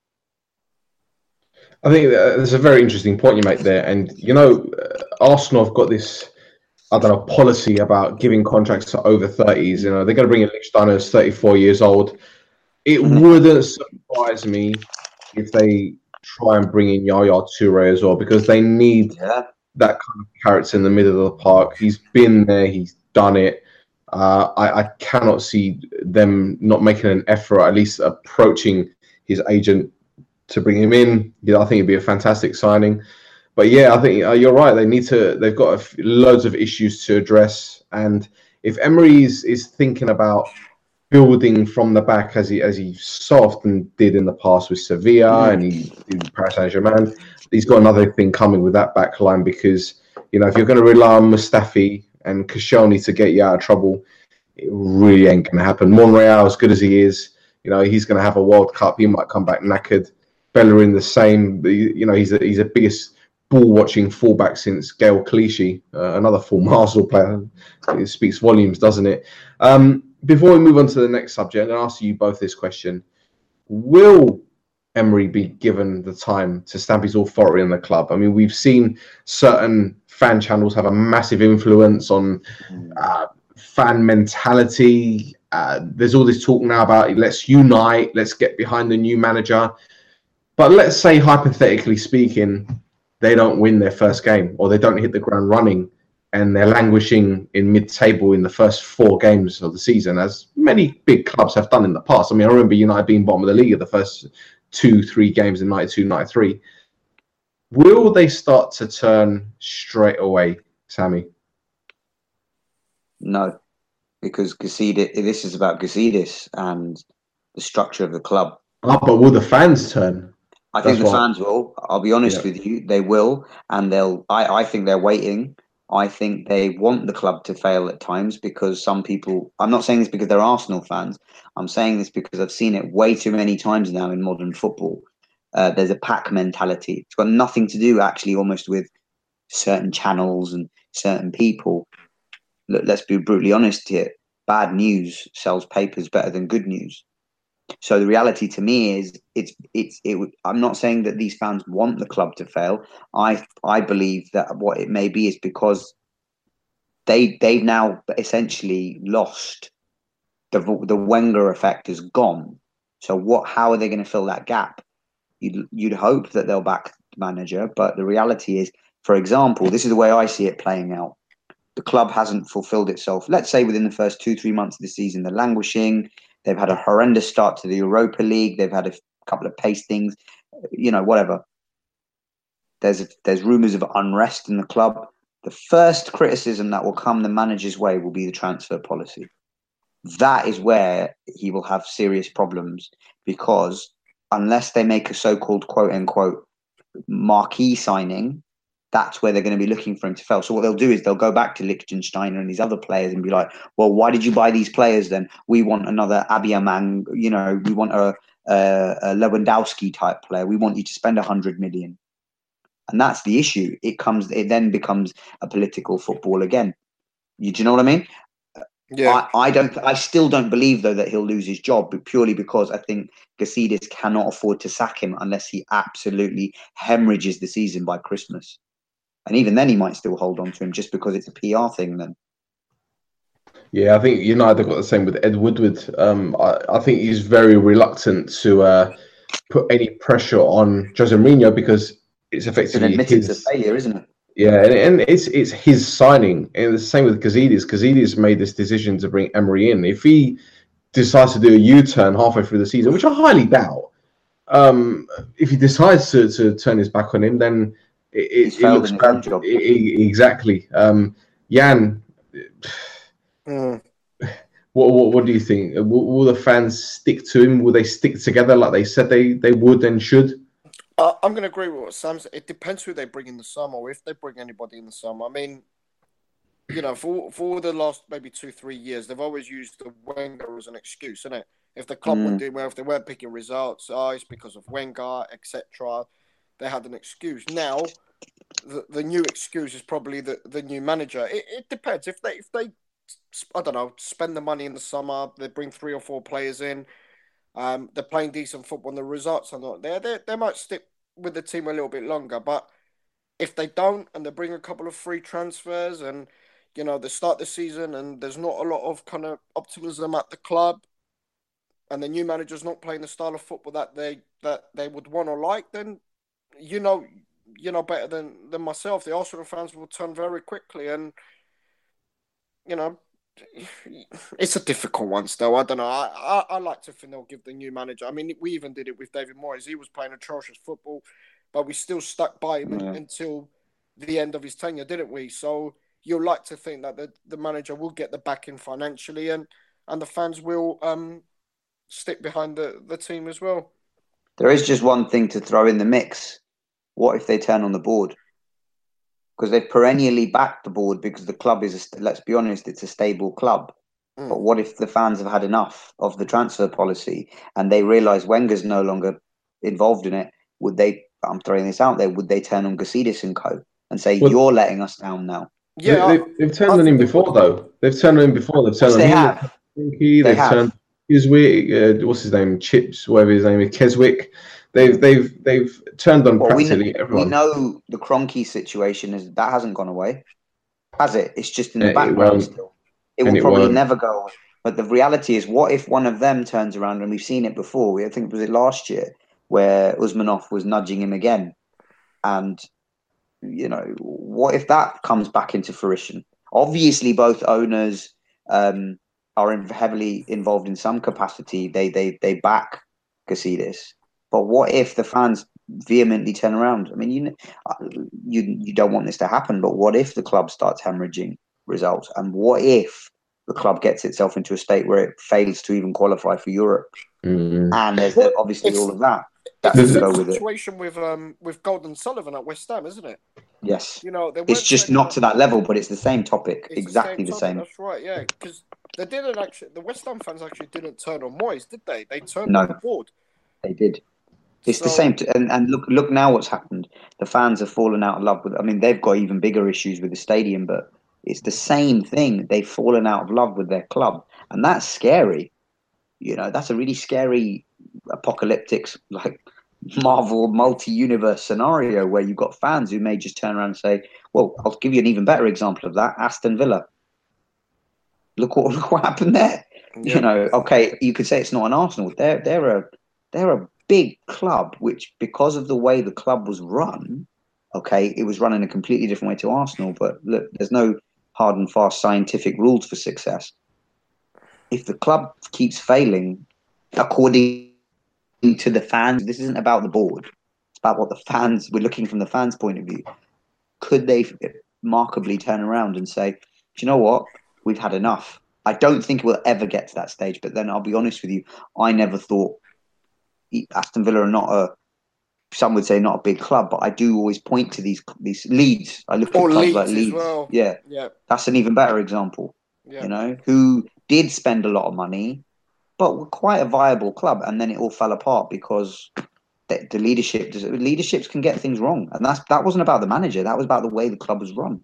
I think there's a very interesting point you make there. And, you know, uh, Arsenal have got this, I don't know, policy about giving contracts to over thirties. You know, they're going to bring in Lichtsteiner who's thirty-four years old. It mm. wouldn't surprise me if they try and bring in Yaya Toure as well, because they need yeah. that kind of character in the middle of the park. He's been there. He's done it. Uh, I, I cannot see them not making an effort, at least approaching his agent to bring him in. Yeah, I think it'd be a fantastic signing. But yeah, I think uh, you're right. They need to. They've got a f- loads of issues to address, and if Emery is, is thinking about building from the back as he as he so often did in the past with Sevilla mm. and he did Paris Saint-Germain, he's got another thing coming with that back line because you know if you're going to rely on Mustafi and Koscielny to get you out of trouble, it really ain't going to happen. Monreal, as good as he is, you know, he's going to have a World Cup. He might come back knackered. Bellerin the same. You know, he's a, he's the biggest ball-watching fullback since Gael Clichy, uh, another former Arsenal player. It speaks volumes, doesn't it? Um, before we move on to the next subject, I'm going to ask you both this question. Will Emery be given the time to stamp his authority on the club? I mean, we've seen certain fan channels have a massive influence on uh, fan mentality. Uh, there's all this talk now about let's unite, let's get behind the new manager. But let's say, hypothetically speaking, they don't win their first game or they don't hit the ground running and they're languishing in mid-table in the first four games of the season, as many big clubs have done in the past. I mean, I remember United being bottom of the league at the first two, three games in ninety-two, ninety-three. Will they start to turn straight away, Sammy? No, because Gazidis, this is about Gazidis and the structure of the club. Oh, but will the fans turn? I think That's the what... fans will. I'll be honest yeah. with you, they will, and they'll. I, I think they're waiting. I think they want the club to fail at times because some people. I'm not saying this because they're Arsenal fans. I'm saying this because I've seen it way too many times now in modern football. Uh, there's a pack mentality. It's got nothing to do, actually, almost with certain channels and certain people. Look, let's be brutally honest here. Bad news sells papers better than good news. So the reality to me is, it's it's it. I'm not saying that these fans want the club to fail. I I believe that what it may be is because they they've now essentially lost. The the Wenger effect is gone. So what? How are they going to fill that gap? You'd you'd hope that they'll back the manager, but the reality is, for example, this is the way I see it playing out. The club hasn't fulfilled itself. Let's say within the first two three months of the season, they're languishing. They've had a horrendous start to the Europa League. They've had a couple of pastings, you know, whatever. There's there's rumours of unrest in the club. The first criticism that will come the manager's way will be the transfer policy. That is where he will have serious problems, because unless they make a so-called quote-unquote marquee signing, that's where they're going to be looking for him to fail. So what they'll do is they'll go back to Liechtensteiner and these other players and be like, well, why did you buy these players then? We want another Abiamang, you know, we want a, a, a Lewandowski type player. We want you to spend one hundred million. And that's the issue. It comes. It then becomes a political football again. You, do you know what I mean? Yeah. I, I don't. I still don't believe though that he'll lose his job, but purely because I think Gazidis cannot afford to sack him unless he absolutely hemorrhages the season by Christmas. And even then, he might still hold on to him just because it's a P R thing. Then. Yeah, I think United got the same with Ed Woodward. Um, I, I think he's very reluctant to uh, put any pressure on Jose Mourinho because it's effectively It's an admittance his of failure, isn't it? Yeah, and, and it's it's his signing, and the same with Gazidis. Gazidis made this decision to bring Emery in. If he decides to do a U-turn halfway through the season, which I highly doubt, um, if he decides to, to turn his back on him, then it, it, it looks bad. Job. It, it, exactly. Um, Jan, mm. what, what what do you think? Will, will the fans stick to him? Will they stick together like they said they, they would and should? Uh, I'm going to agree with what Sam said. It depends who they bring in the summer, or if they bring anybody in the summer. I mean, you know, for for the last maybe two, three years, they've always used the Wenger as an excuse, isn't it? If the club mm. weren't doing well, if they weren't picking results, oh, it's because of Wenger, et cetera. They had an excuse. Now, the, the new excuse is probably the, the new manager. It, it depends. If they, if they, I don't know, spend the money in the summer, they bring three or four players in, Um, they're playing decent football and the results are not there, they, they might stick with the team a little bit longer. But if they don't and they bring a couple of free transfers and, you know, they start the season and there's not a lot of kind of optimism at the club and the new manager's not playing the style of football that they that they would want or like, then, you know, you know better than, than myself, the Arsenal fans will turn very quickly. And, you know, it's a difficult one still. I don't know. I, I, I like to think they'll give the new manager. I mean, we even did it with David Moyes. He was playing atrocious football, but we still stuck by him yeah. until the end of his tenure, didn't we? So you'll like to think that the, the manager will get the backing financially and, and the fans will um, stick behind the, the team as well. There is just one thing to throw in the mix. What if they turn on the board? Because they've perennially backed the board because the club is, a, let's be honest, it's a stable club. Mm. But what if the fans have had enough of the transfer policy and they realise Wenger's no longer involved in it? Would they, I'm throwing this out there, would they turn on Gazidis and co and say, well, you're letting us down now? Yeah, they, they've turned on him before, though. They've turned on him before. They've turned yes, on they him. Have. They've they turned Keswick, uh, what's his name? Chips, whatever his name is, Keswick. They've they've they've turned on well, practically we know, everyone. We know the Kroenke situation is that hasn't gone away, has it? It's just in the yeah, background it still. It will it probably won't. never go away. But the reality is, what if one of them turns around, and we've seen it before? I think it was it last year where Usmanov was nudging him again, and you know, what if that comes back into fruition? Obviously, both owners um, are in, heavily involved in some capacity. They they they back Gazidis. But what if the fans vehemently turn around? I mean, you you you don't want this to happen, but what if the club starts hemorrhaging results? And what if the club gets itself into a state where it fails to even qualify for Europe? Mm. And there's well, obviously all of that. That it's to a go with situation it. with um with Golden Sullivan at West Ham, isn't it? Yes. You know, it's just not to that level, but it's the same topic, it's exactly the the same. same. That's right, yeah. Because they didn't actually. The West Ham fans actually didn't turn on Moyes, did they? They turned no, on the board. They did. It's so, the same, to, and, and look, look now what's happened. The fans have fallen out of love with. I mean, they've got even bigger issues with the stadium, but it's the same thing. They've fallen out of love with their club, and that's scary. You know, that's a really scary, apocalyptic, like Marvel multi-universe scenario where you've got fans who may just turn around and say, "Well, I'll give you an even better example of that: Aston Villa. Look what look what happened there." Yeah. You know, okay, you could say it's not an Arsenal. They're they're a they're a big club, which because of the way the club was run, okay, it was run in a completely different way to Arsenal. But look, there's no hard and fast scientific rules for success. If the club keeps failing, according to the fans, this isn't about the board. It's about what the fans, we're looking from the fans' point of view. Could they remarkably turn around and say, do you know what? We've had enough. I don't think we'll ever get to that stage. But then I'll be honest with you, I never thought Aston Villa are not a, some would say not a big club, but I do always point to these these Leeds. I look Or at clubs Leeds like as Leeds. well. Yeah, Yeah. that's an even better example. Yeah. You know, who did spend a lot of money, but were quite a viable club, and then it all fell apart because the, the leadership leaderships can get things wrong, and that's that wasn't about the manager. That was about the way the club was run.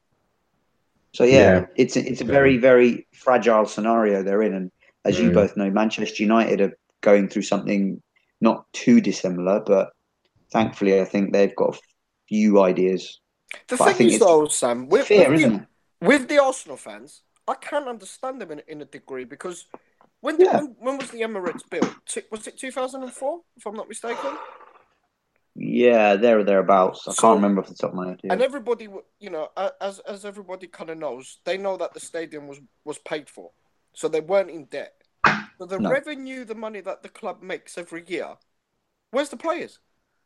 So yeah, Yeah. it's a, it's a very very fragile scenario they're in, and as Mm. you both know, Manchester United are going through something not too dissimilar, but thankfully I think they've got a few ideas. The But I thing think is, it's though, Sam, with, fair, with, isn't the, it? with the Arsenal fans, I can understand them in, in a degree because when, the, Yeah. when when was the Emirates built? T- was it two thousand four, if I'm not mistaken? Yeah, there or thereabouts. I So- can't remember off the top of my head. Yeah. And everybody, w- you know, a- as as everybody kind of knows, they know that the stadium was, was paid for, so they weren't in debt. So the No. revenue, the money that the club makes every year, where's the players?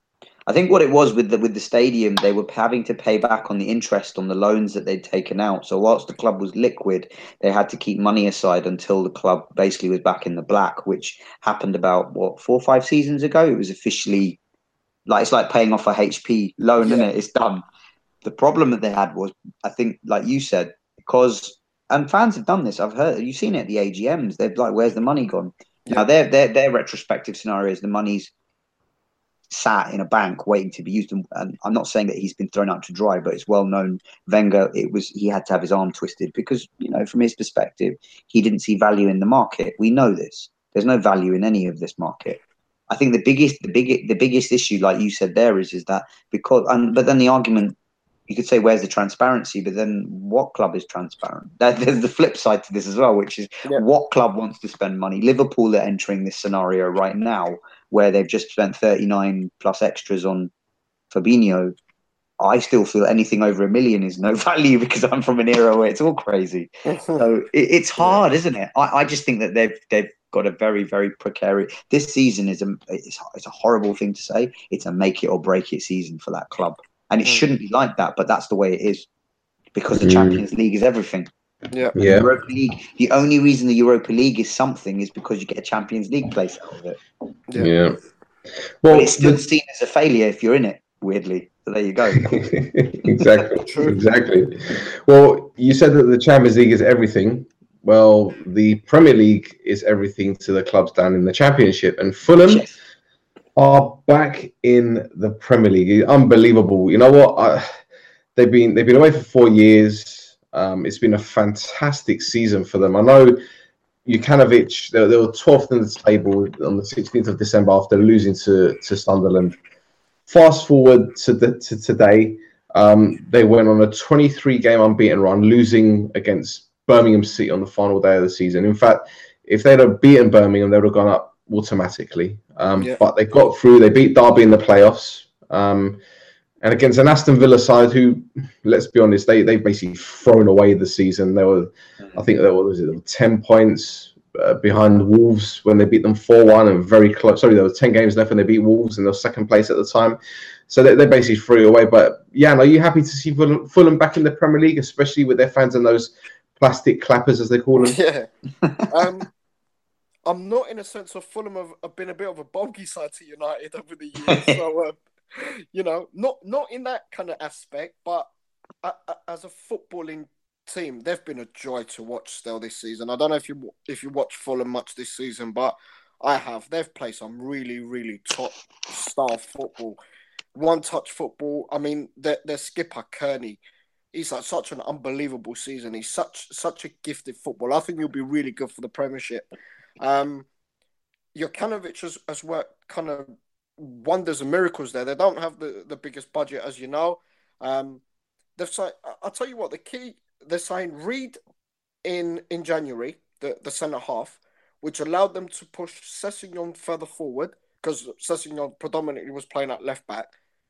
I think what it was with the with the stadium, they were having to pay back on the interest on the loans that they'd taken out. So whilst the club was liquid, they had to keep money aside until the club basically was back in the black, which happened about what four or five seasons ago. It was officially like it's like paying off a H P loan, Yeah. isn't it? It's done. The problem that they had was, I think, like you said, because and fans have done this. I've heard you've seen it at the A G Ms. They're like, "Where's the money gone?" Yeah. Now their their their retrospective scenario is the money's sat in a bank waiting to be used. And, and I'm not saying that he's been thrown out to dry, but it's well known. Wenger, it was he had to have his arm twisted because, you know, from his perspective, he didn't see value in the market. We know this. There's no value in any of this market. I think the biggest, the biggest, the biggest issue, like you said, there is is that because, and but then the argument. You could say, where's the transparency? But then what club is transparent? There's the flip side to this as well, which is Yeah. what club wants to spend money? Liverpool are entering this scenario right now where they've just spent thirty-nine plus extras on Fabinho. I still feel anything over a million is no value because I'm from an era where it's all crazy. So it, it's hard, isn't it? I, I just think that they've they've got a very, very precarious. This season is a it's, it's a horrible thing to say. It's a make it or break it season for that club. And it Mm. shouldn't be like that, but that's the way it is because the Mm. Champions League is everything. Yeah. The Yeah. Europa League. The only reason the Europa League is something is because you get a Champions League place out of it. Yeah. Yeah. But Well, it's still the- seen as a failure if you're in it. Weirdly, so there you go. exactly. True. Exactly. Well, you said that the Champions League is everything. Well, the Premier League is everything to the clubs down in the Championship, and Fulham Yes. are back in the Premier League. Unbelievable. You know what? I, they've been they've been away for four years. Um, it's been a fantastic season for them. I know Jukanovic, they, they were twelfth in the table on the sixteenth of December after losing to, to Sunderland. Fast forward to, the, to today, um, they went on a twenty-three game unbeaten run, losing against Birmingham City on the final day of the season. In fact, if they'd have beaten Birmingham, they would have gone up automatically. Um, Yeah. But they got through. They beat Derby in the playoffs. Um, and against an Aston Villa side who, let's be honest, they, they've basically thrown away the season. They were, I think there was it, ten points uh, behind Wolves when they beat them four one and very close. Sorry, there were ten games left and they beat Wolves and they were second place at the time. So they, they basically threw it away. But yeah, are you happy to see Fulham, Fulham back in the Premier League, especially with their fans and those plastic clappers, as they call them? Yeah. Um, I'm not in a sense of Fulham have, have been a bit of a bogey side to United over the years. So, um, you know, not not in that kind of aspect, but a, a, as a footballing team, they've been a joy to watch still this season. I don't know if you if you watch Fulham much this season, but I have. They've played some really, really top star football, one-touch football. I mean, their, their skipper, Kearney, he's like such an unbelievable season. He's such such a gifted footballer. I think he'll be really good for the Premiership. Um, Jokanovic has, has worked kind of wonders and miracles there. They don't have the, the biggest budget, as you know. Um, they've signed, I'll tell you what, the key, they signed Reed in, in January, the, the centre half, which allowed them to push Sessegnon further forward because Sessegnon predominantly was playing at left back.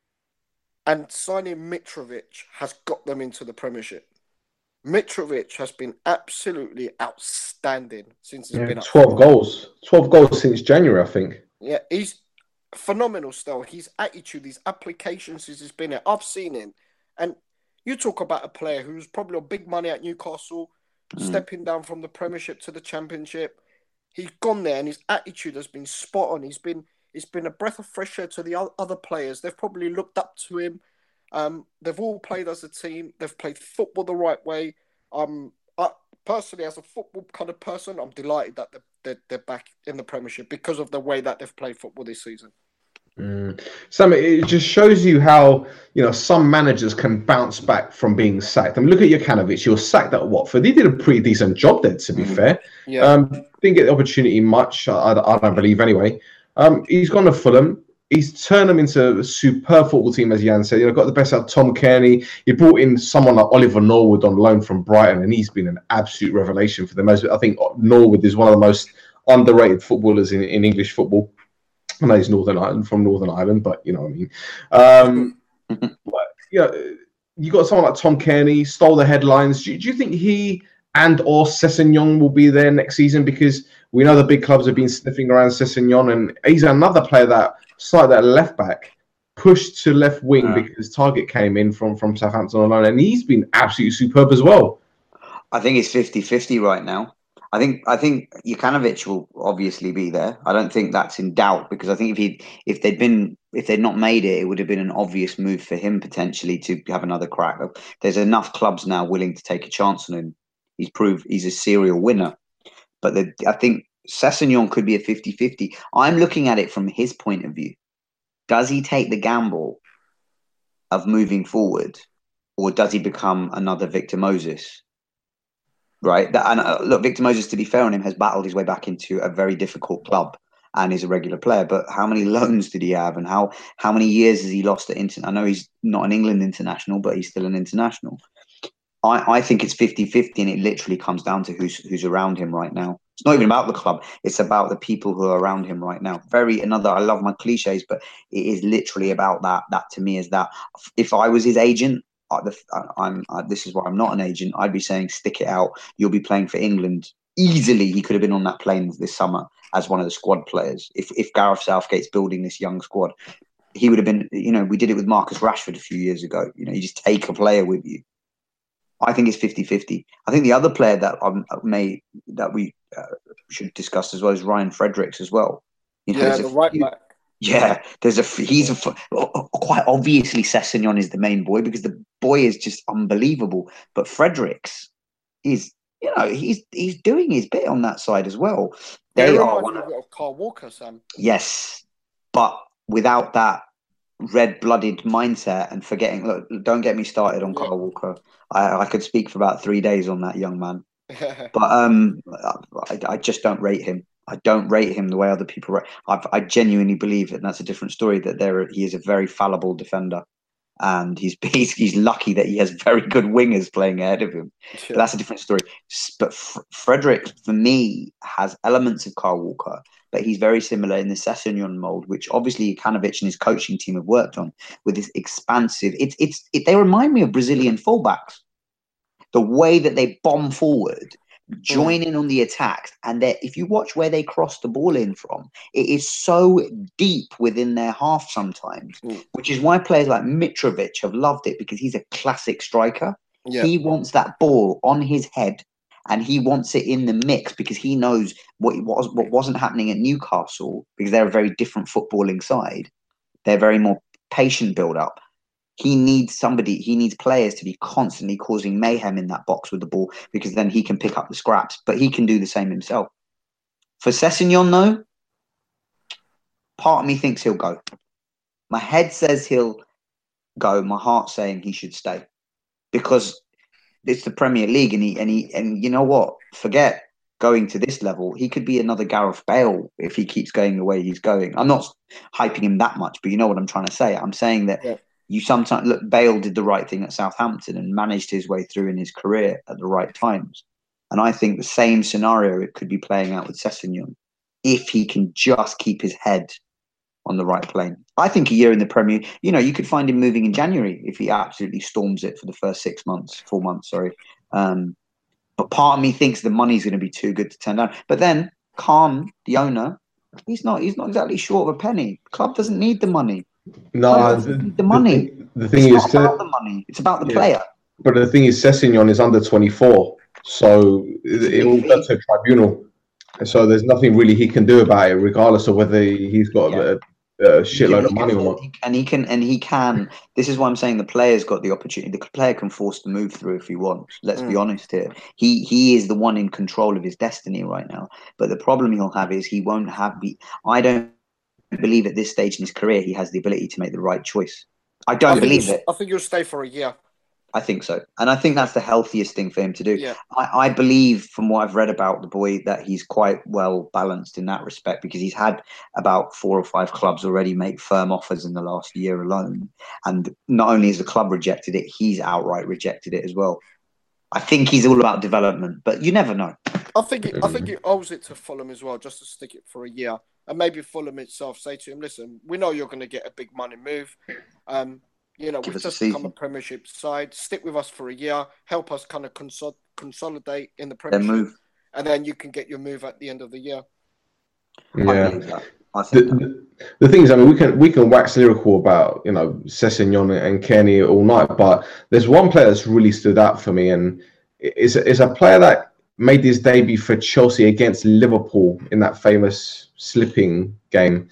And signing Mitrovic has got them into the Premiership. Mitrovic has been absolutely outstanding since he's Yeah, been at twelve goals. twelve goals since January, I think. Yeah, he's phenomenal still. His attitude, his applications since he's been here, I've seen him. And you talk about a player who's probably on big money at Newcastle, mm. stepping down from the Premiership to the Championship. He's gone there and his attitude has been spot on. He's been it's been a breath of fresh air to the other players. They've probably looked up to him. Um, they've all played as a team. They've played football the right way. Um, I, personally, as a football kind of person, I'm delighted that they're, they're, they're back in the Premiership because of the way that they've played football this season. Mm. Sam, it just shows you how, you know, some managers can bounce back from being sacked. I mean, look at Jokanovic. He was sacked at Watford. He did a pretty decent job there, to be mm. fair. Yeah. Um, didn't get the opportunity much, I, I don't believe, anyway. Um, he's gone to Fulham. He's turned them into a superb football team, as Jan said. You know, got the best out of Tom Kearney. He brought in someone like Oliver Norwood on loan from Brighton, and he's been an absolute revelation for them. I think Norwood is one of the most underrated footballers in, in English football. I know he's Northern Ireland, from Northern Ireland, but you know what I mean. Um, but, yeah, you got someone like Tom Kearney, stole the headlines. Do, do you think he and or Sessegnon will be there next season? Because we know the big clubs have been sniffing around Sessegnon, and he's another player that started at left back, pushed to left wing yeah. because Targett came in from, from Southampton on loan, and he's been absolutely superb as well. I think it's fifty-fifty right now. I think I think Jokanovic will obviously be there. I don't think that's in doubt, because I think if he if they'd been if they'd not made it, it would have been an obvious move for him potentially to have another crack. There's enough clubs now willing to take a chance on him. He's proved he's a serial winner. But the, I think Sessegnon could be a fifty-fifty. I'm looking at it from his point of view. Does he take the gamble of moving forward, or does he become another Victor Moses? Right, that, and uh, look, Victor Moses, to be fair on him, has battled his way back into a very difficult club and is a regular player. But how many loans did he have, and how how many years has he lost at Inter? I know he's not an England international, but he's still an international. I, I think it's fifty-fifty, and it literally comes down to who's who's around him right now. It's not even about the club; it's about the people who are around him right now. Very another. I love my cliches, but it is literally about that. That to me is that. If I was his agent, I'm, I, this is why I'm not an agent. I'd be saying, stick it out. You'll be playing for England. Easily, he could have been on that plane this summer as one of the squad players. If if Gareth Southgate's building this young squad, he would have been, you know, we did it with Marcus Rashford a few years ago. You know, you just take a player with you. I think it's fifty-fifty. I think the other player that I may that we uh, should discuss as well is Ryan Fredericks as well. You know, yeah, the right back. Yeah, there's a he's a quite obviously Sessegnon is the main boy because the boy is just unbelievable. But Fredericks is, you know, he's he's doing his bit on that side as well. They, they are one of, of Carl Walker, Sam. Yes, but without that red-blooded mindset and forgetting. Look, don't get me started on yeah. Carl Walker. I, I could speak for about three days on that young man. But um, I, I just don't rate him. I don't rate him the way other people rate. I've, I genuinely believe, and that's a different story, that there he is a very fallible defender, and he's he's, he's lucky that he has very good wingers playing ahead of him. Sure. But that's a different story. But F- Frederick, for me, has elements of Carl Walker, but he's very similar in the Sessegnon mold, which obviously Jokanovic and his coaching team have worked on with this expansive. It's it's it, they remind me of Brazilian fullbacks, the way that they bomb forward. Join in on the attacks, and if you watch where they cross the ball in from, it is so deep within their half sometimes, mm. which is why players like Mitrovic have loved it, because he's a classic striker. Yeah. He wants that ball on his head, and he wants it in the mix because he knows what was what wasn't happening at Newcastle, because they're a very different footballing side. They're very more patient build up. He needs somebody, he needs players to be constantly causing mayhem in that box with the ball, because then he can pick up the scraps, but he can do the same himself. For Sessegnon, though, part of me thinks he'll go. My head says he'll go. My heart's saying he should stay, because it's the Premier League, and he, and he, and you know what? Forget going to this level. He could be another Gareth Bale if he keeps going the way he's going. I'm not hyping him that much, but you know what I'm trying to say. I'm saying that yeah. You sometimes look. Bale did the right thing at Southampton and managed his way through in his career at the right times. And I think the same scenario it could be playing out with Sessegnon if he can just keep his head on the right plane. I think a year in the Premier, you know, you could find him moving in January if he absolutely storms it for the first six months, four months, sorry. Um, but part of me thinks the money's going to be too good to turn down. But then Khan, the owner, He's not. He's not exactly short of a penny. The club doesn't need the money. No, the, the, the money. The thing, the thing it's is, not about the money. It's about the yeah. player. But the thing is, Sessegnon is under twenty-four, so it, it will go to a tribunal. So there's nothing really he can do about it, regardless of whether he's got yeah. a, a shitload of money or not. And he can, and he can. This is why I'm saying the player's got the opportunity. The player can force the move through if he wants. Let's mm. be honest here. He he is the one in control of his destiny right now. But the problem he'll have is he won't have the. I don't believe at this stage in his career he has the ability to make the right choice. I don't I believe it. I think you'll stay for a year. I think so. And I think that's the healthiest thing for him to do. Yeah. I, I believe from what I've read about the boy that he's quite well balanced in that respect, because he's had about four or five clubs already make firm offers in the last year alone. And not only has the club rejected it, he's outright rejected it as well. I think he's all about development, but you never know. I think it, I think he owes it to Fulham as well, just to stick it for a year. And maybe Fulham itself say to him, listen, we know you're going to get a big money move. Um, You know, Give we've just a become a Premiership side. Stick with us for a year. Help us kind of consol- consolidate in the Premiership. Then move. And then you can get your move at the end of the year. Yeah. I I think the, the, the thing is, I mean, we can we can wax lyrical about, you know, Sessegnon and Kenny all night, but there's one player that's really stood out for me, and it's a, it's a player that made his debut for Chelsea against Liverpool in that famous slipping game.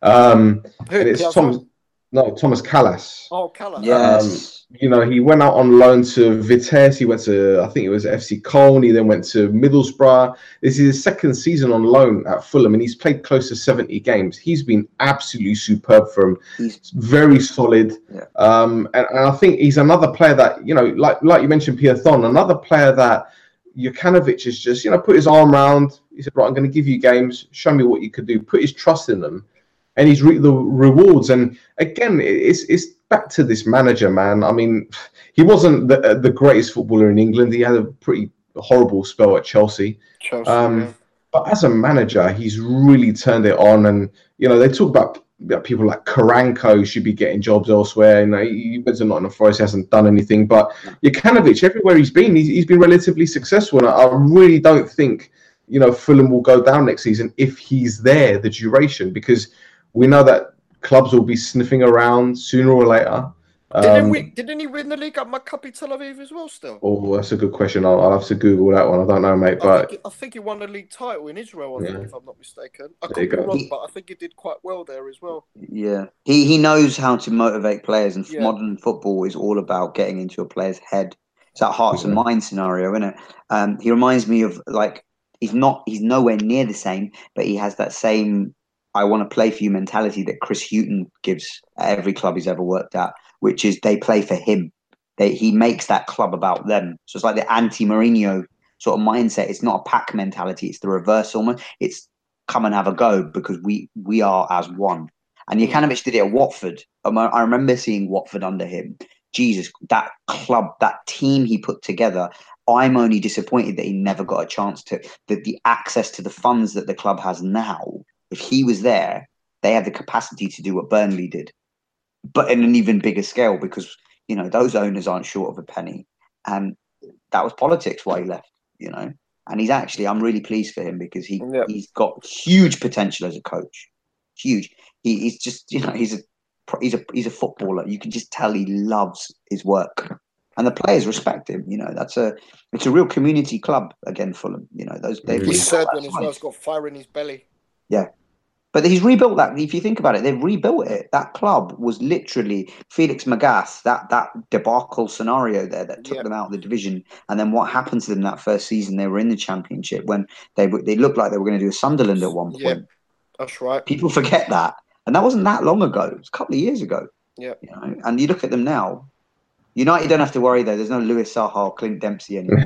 Um, Who, and it's Tom. No, Thomas Callas. Oh, Callas. Yes. Um, you know, he went out on loan to Vitesse. He went to, I think it was F C Köln. He then went to Middlesbrough. This is his second season on loan at Fulham, and he's played close to seventy games. He's been absolutely superb for him. He's very solid. Yeah. Um, and, and I think he's another player that, you know, like like you mentioned, Piathon, another player that Jokanovic has just, you know, put his arm around. He said, right, I'm going to give you games. Show me what you could do. Put his trust in them. And he's reaped the rewards. And again, it's it's back to this manager, man. I mean, he wasn't the the greatest footballer in England. He had a pretty horrible spell at Chelsea. Chelsea um, yeah. But as a manager, he's really turned it on. And, you know, they talk about, about people like Karanko should be getting jobs elsewhere. You know, he went to Nottingham Forest, he hasn't done anything. But Jokanovic, everywhere he's been, he's, he's been relatively successful. And I, I really don't think, you know, Fulham will go down next season if he's there, the duration, because we know that clubs will be sniffing around sooner or later. Um, didn't, we, didn't he win the league at Maccabi Tel Aviv as well still? Oh, that's a good question. I'll, I'll have to Google that one. I don't know, mate. But I think, I think he won the league title in Israel, I yeah. think, if I'm not mistaken. I There could you be go. wrong, but I think he did quite well there as well. Yeah, he he knows how to motivate players, and Yeah. modern football is all about getting into a player's head. It's that hearts and minds scenario, isn't it? Um, he reminds me of, like, he's not, he's nowhere near the same, but he has that same I want to play for you mentality that Chris Hughton gives at every club he's ever worked at, which is they play for him. They, he makes that club about them. So it's like the anti-Mourinho sort of mindset. It's not a pack mentality. It's the reverse almost. It's come and have a go because we we are as one. And Jokanovic did it at Watford. I remember seeing Watford under him. Jesus, that club, that team he put together. I'm only disappointed that he never got a chance to, that the access to the funds that the club has now, if he was there, they had the capacity to do what Burnley did, but in an even bigger scale because, you know, those owners aren't short of a penny. And that was politics why he left, you know. And he's actually, I'm really pleased for him because he, Yep. he's got huge potential as a coach. Huge. He, he's just, you know, he's a, he's a, he's a footballer. You can just tell he loves his work. And the players respect him. You know, that's a, it's a real community club again, Fulham. You know, those, they've He's really third one as well. He's got fire in his belly. Yeah. But he's rebuilt that. If you think about it, they've rebuilt it. That club was literally Felix Magath, that that debacle scenario there that took Yeah. them out of the division. And then what happened to them that first season? They were in the Championship when they they looked like they were going to do a Sunderland at one point. Yeah, that's right. People forget that. And that wasn't that long ago. It was a couple of years ago. Yeah. You know? And you look at them now. United don't have to worry, though. There's no Lewis Saha or Clint Dempsey anymore.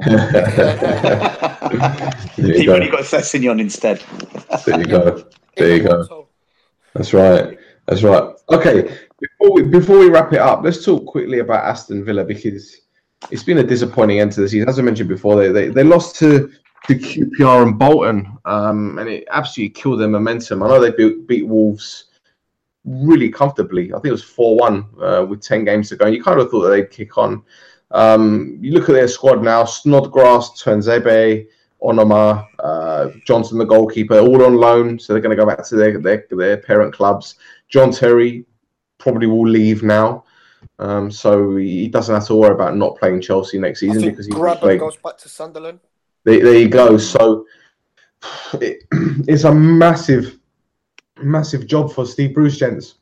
You've only got Sessegnon instead. There you go. There you go. That's right. That's right. Okay. Before we before we wrap it up, let's talk quickly about Aston Villa because it's been a disappointing end to the season. As I mentioned before, they they, they lost to, to Q P R and Bolton, um, and it absolutely killed their momentum. I know they beat, beat Wolves really comfortably. I think it was four one uh, with ten games to go. And you kind of thought that they'd kick on. Um, you look at their squad now: Snodgrass, Tuanzebe, Onoma, uh, Johnson, the goalkeeper, all on loan, so they're going to go back to their, their their parent clubs. John Terry probably will leave now, um, so he doesn't have to worry about not playing Chelsea next season I think because he's Grabban playing. goes back to Sunderland. There, there you go. So it, it's a massive, massive job for Steve Bruce, gents.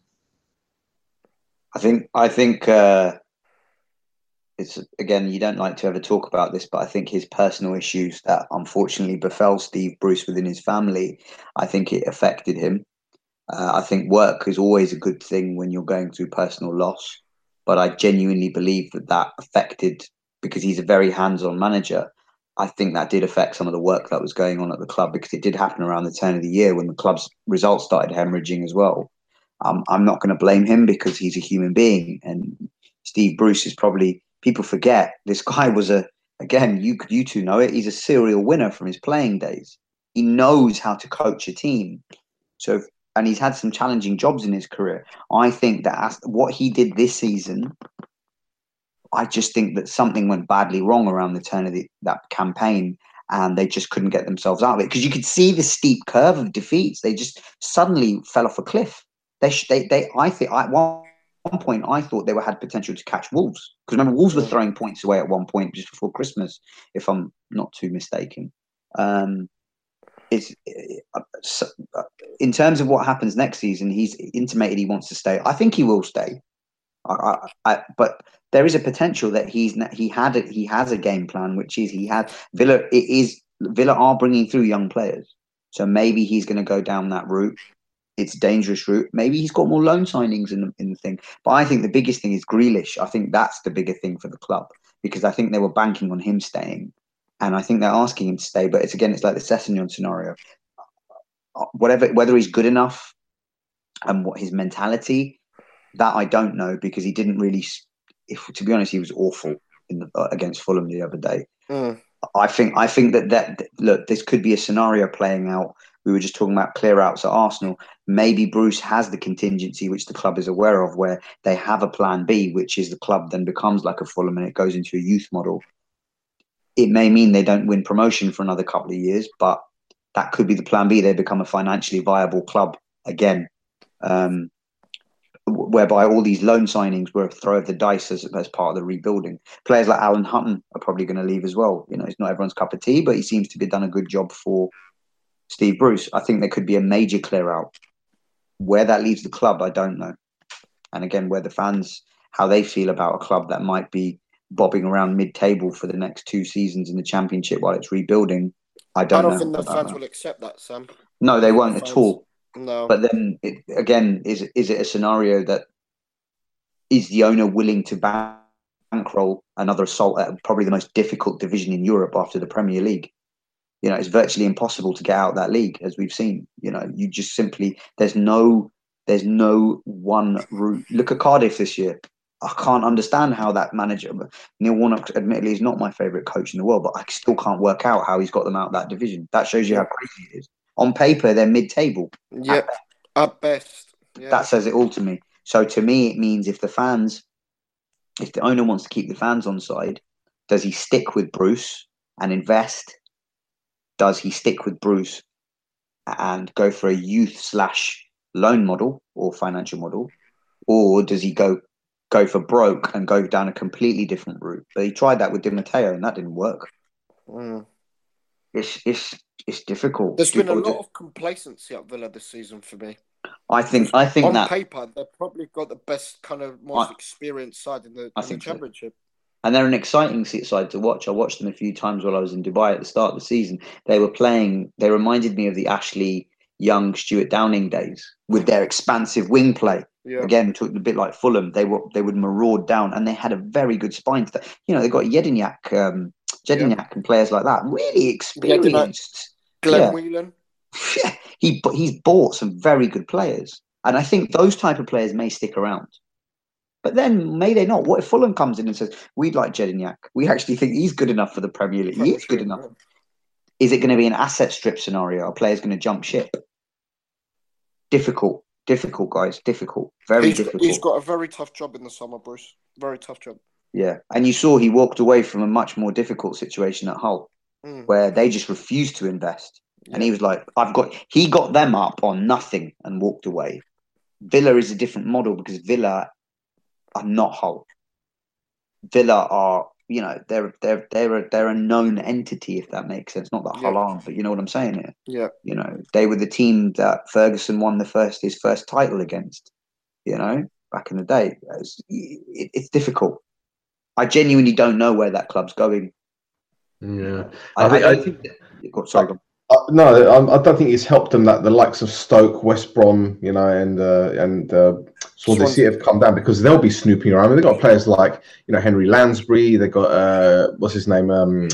I think. I think. Uh... It's again, you don't like to ever talk about this, but I think his personal issues that unfortunately befell Steve Bruce within his family, I think it affected him. Uh, I think work is always a good thing when you're going through personal loss, but I genuinely believe that that affected, because he's a very hands-on manager. I think that did affect some of the work that was going on at the club, because it did happen around the turn of the year when the club's results started hemorrhaging as well. Um, I'm not going to blame him because he's a human being, and Steve Bruce is probably. People forget this guy was a, again, you you two know it, he's a serial winner from his playing days. He knows how to coach a team. So, and he's had some challenging jobs in his career. I think that as, what he did this season, I just think that something went badly wrong around the turn of the, that campaign, and they just couldn't get themselves out of it. Because you could see the steep curve of defeats. They just suddenly fell off a cliff. They, they, they I think, I, one, one point, I thought they were had potential to catch Wolves. Because remember, Wolves were throwing points away at one point just before Christmas, if I'm not too mistaken. Um, it's uh, in terms of what happens next season, he's intimated he wants to stay. I think he will stay. I, I, I, but there is a potential that he's he had a, he has a game plan, which is he had Villa. It is Villa are bringing through young players, so maybe he's going to go down that route. It's a dangerous route. Maybe he's got more loan signings in the, in the thing. But I think the biggest thing is Grealish. I think that's the bigger thing for the club, because I think they were banking on him staying. And I think they're asking him to stay. But it's again, it's like the Sessegnon scenario. Whatever, whether he's good enough and what his mentality, that I don't know, because he didn't really, if to be honest, he was awful in the, uh, against Fulham the other day. Mm. I think I think that, that, look, this could be a scenario playing out. We were just talking about clear outs at Arsenal. Maybe Bruce has the contingency, which the club is aware of, where they have a plan B, which is the club then becomes like a Fulham and it goes into a youth model. It may mean they don't win promotion for another couple of years, but that could be the plan B. They become a financially viable club again, um, whereby all these loan signings were a throw of the dice as, as part of the rebuilding. Players like Alan Hutton are probably going to leave as well. You know, it's not everyone's cup of tea, but he seems to be done a good job for Steve Bruce. I think there could be a major clear out. Where that leaves the club, I don't know. And again, where the fans, how they feel about a club that might be bobbing around mid-table for the next two seasons in the Championship while it's rebuilding, I don't know. I don't know think the fans that. will accept that, Sam. No, they won't the at all. No. But then, it, again, is is it a scenario that is the owner willing to bankroll another assault at probably the most difficult division in Europe after the Premier League? You know, it's virtually impossible to get out of that league, as we've seen. You know, you just simply, there's no, there's no one route. Look at Cardiff this year. I can't understand how that manager, Neil Warnock, admittedly, is not my favourite coach in the world, but I still can't work out how he's got them out of that division. That shows you how crazy it is. On paper, they're mid-table. Yep, at best. Yeah. That says it all to me. So to me, it means if the fans, if the owner wants to keep the fans on side, does he stick with Bruce and invest? Does he stick with Bruce and go for a youth slash loan model or financial model? Or does he go go for broke and go down a completely different route? But he tried that with Di Matteo and that didn't work. Mm. It's it's it's difficult. There's been a lot of complacency at Villa this season for me. I think I think on that paper they've probably got the best kind of most I, experienced side in the, in the Championship. So. And they're an exciting side to watch. I watched them a few times while I was in Dubai at the start of the season. They were playing, they reminded me of the Ashley Young, Stuart Downing days with their expansive wing play. Yeah. Again, took a bit like Fulham. They were they would maraud down and they had a very good spine. To that. You know, they got Jedinak, um, Jedinak yeah. and players like that. Really experienced. Glenn yeah. Whelan. Yeah. he, he's bought some very good players. And I think those type of players may stick around. But then, may they not? What if Fulham comes in and says, we'd like Jedinak. We actually think he's good enough for the Premier League. He is good enough. Is it going to be an asset strip scenario? A player's going to jump ship? Difficult. Difficult, guys. Difficult. Very he's, difficult. He's got a very tough job in the summer, Bruce. Very tough job. Yeah. And you saw he walked away from a much more difficult situation at Hull. Mm. where they just refused to invest. Yeah. And he was like, I've got, he got them up on nothing and walked away. Villa is a different model because Villa are not Hull. Villa are, you know, they're they're they're a, they're a known entity, if that makes sense. Not that Yeah. Hull aren't, but you know what I'm saying here. Yeah. You know, they were the team that Ferguson won the first his first title against. You know, back in the day, it's, it, it's difficult. I genuinely don't know where that club's going. Yeah, I, I think. I I, don't think. That, sorry. Go on. Uh, no, I, I don't think it's helped them that the likes of Stoke, West Brom, you know, and uh, and uh, Swansea City have come down because they'll be snooping around. I mean, they've got players like, you know, Henry Lansbury. They've got uh, what's his name, um,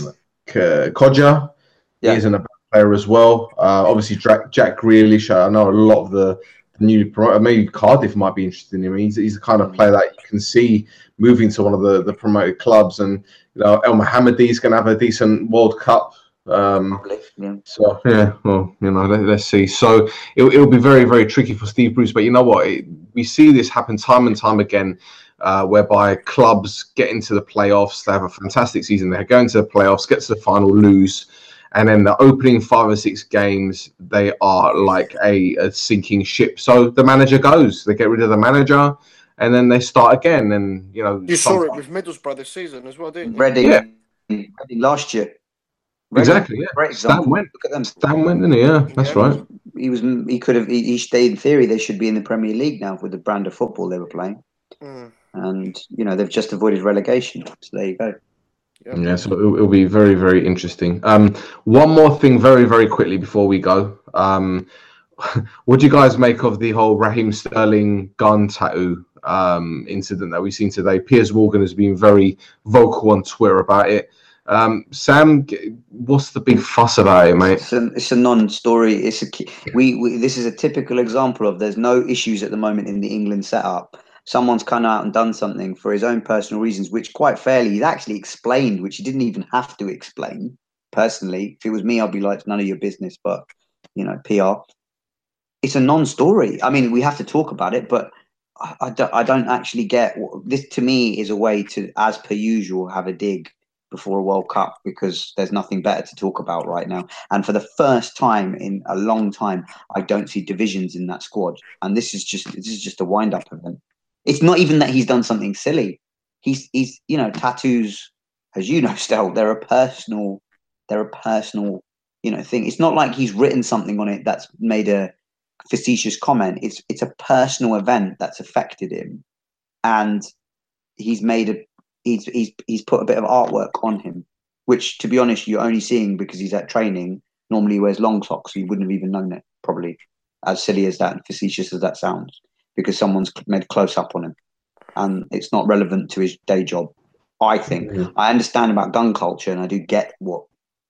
K- Kodja. Yeah. He isn't a bad player as well. Uh, obviously, Jack, Jack Grealish. I know a lot of the, the new promoter. Maybe Cardiff might be interested in him. He's he's the kind of player that you can see moving to one of the, the promoted clubs. And you know, El Mohammadi is going to have a decent World Cup. Um, yeah. So yeah, well, you know, let, let's see. So it will be very, very tricky for Steve Bruce. But you know what? It, we see this happen time and time again, uh, whereby clubs get into the playoffs. They have a fantastic season. They go into the playoffs, get to the final, lose, and then the opening five or six games, they are like a, a sinking ship. So the manager goes. They get rid of the manager, and then they start again. And you know, you saw it with Middlesbrough this season as well, didn't you? Reading, yeah. Reading last year. Exactly. Yeah. Great Stan went. Look at them. Stan went, didn't he? Yeah, that's Yeah. right. He was. He could have. He, he stayed. In theory, they should be in the Premier League now with the brand of football they were playing. Mm. And you know they've just avoided relegation. So there you go. Yep. Yeah, so it'll, it'll be very, very interesting. Um, one more thing, very, very quickly before we go. Um, what do you guys make of the whole Raheem Sterling gun tattoo um, incident that we've seen today? Piers Morgan has been very vocal on Twitter about it. Um, Sam, what's the big fuss about it, mate? It's a, it's a non-story. It's a we, we. This is a typical example of there's no issues at the moment in the England setup. Someone's come out and done something for his own personal reasons, which quite fairly he's actually explained, which he didn't even have to explain. Personally, if it was me, I'd be like, none of your business. But you know, P R. It's a non-story. I mean, we have to talk about it, but I, I, don't, I don't actually get what, this. To me, is a way to, as per usual, have a dig before a World Cup because there's nothing better to talk about right now. And for the first time in a long time, I don't see divisions in that squad. And this is just this is just a wind-up event. It's not even that he's done something silly. He's he's you know tattoos, as you know, Stel. They're a personal, they're a personal you know thing. It's not like he's written something on it that's made a facetious comment. It's it's a personal event that's affected him, and he's made a. He's, he's he's put a bit of artwork on him, which, to be honest, you're only seeing because he's at training. Normally he wears long socks, so you wouldn't have even known it, probably, as silly as that and facetious as that sounds, because someone's made a close-up on him. And it's not relevant to his day job, I think. Mm-hmm. I understand about gun culture, and I do get what...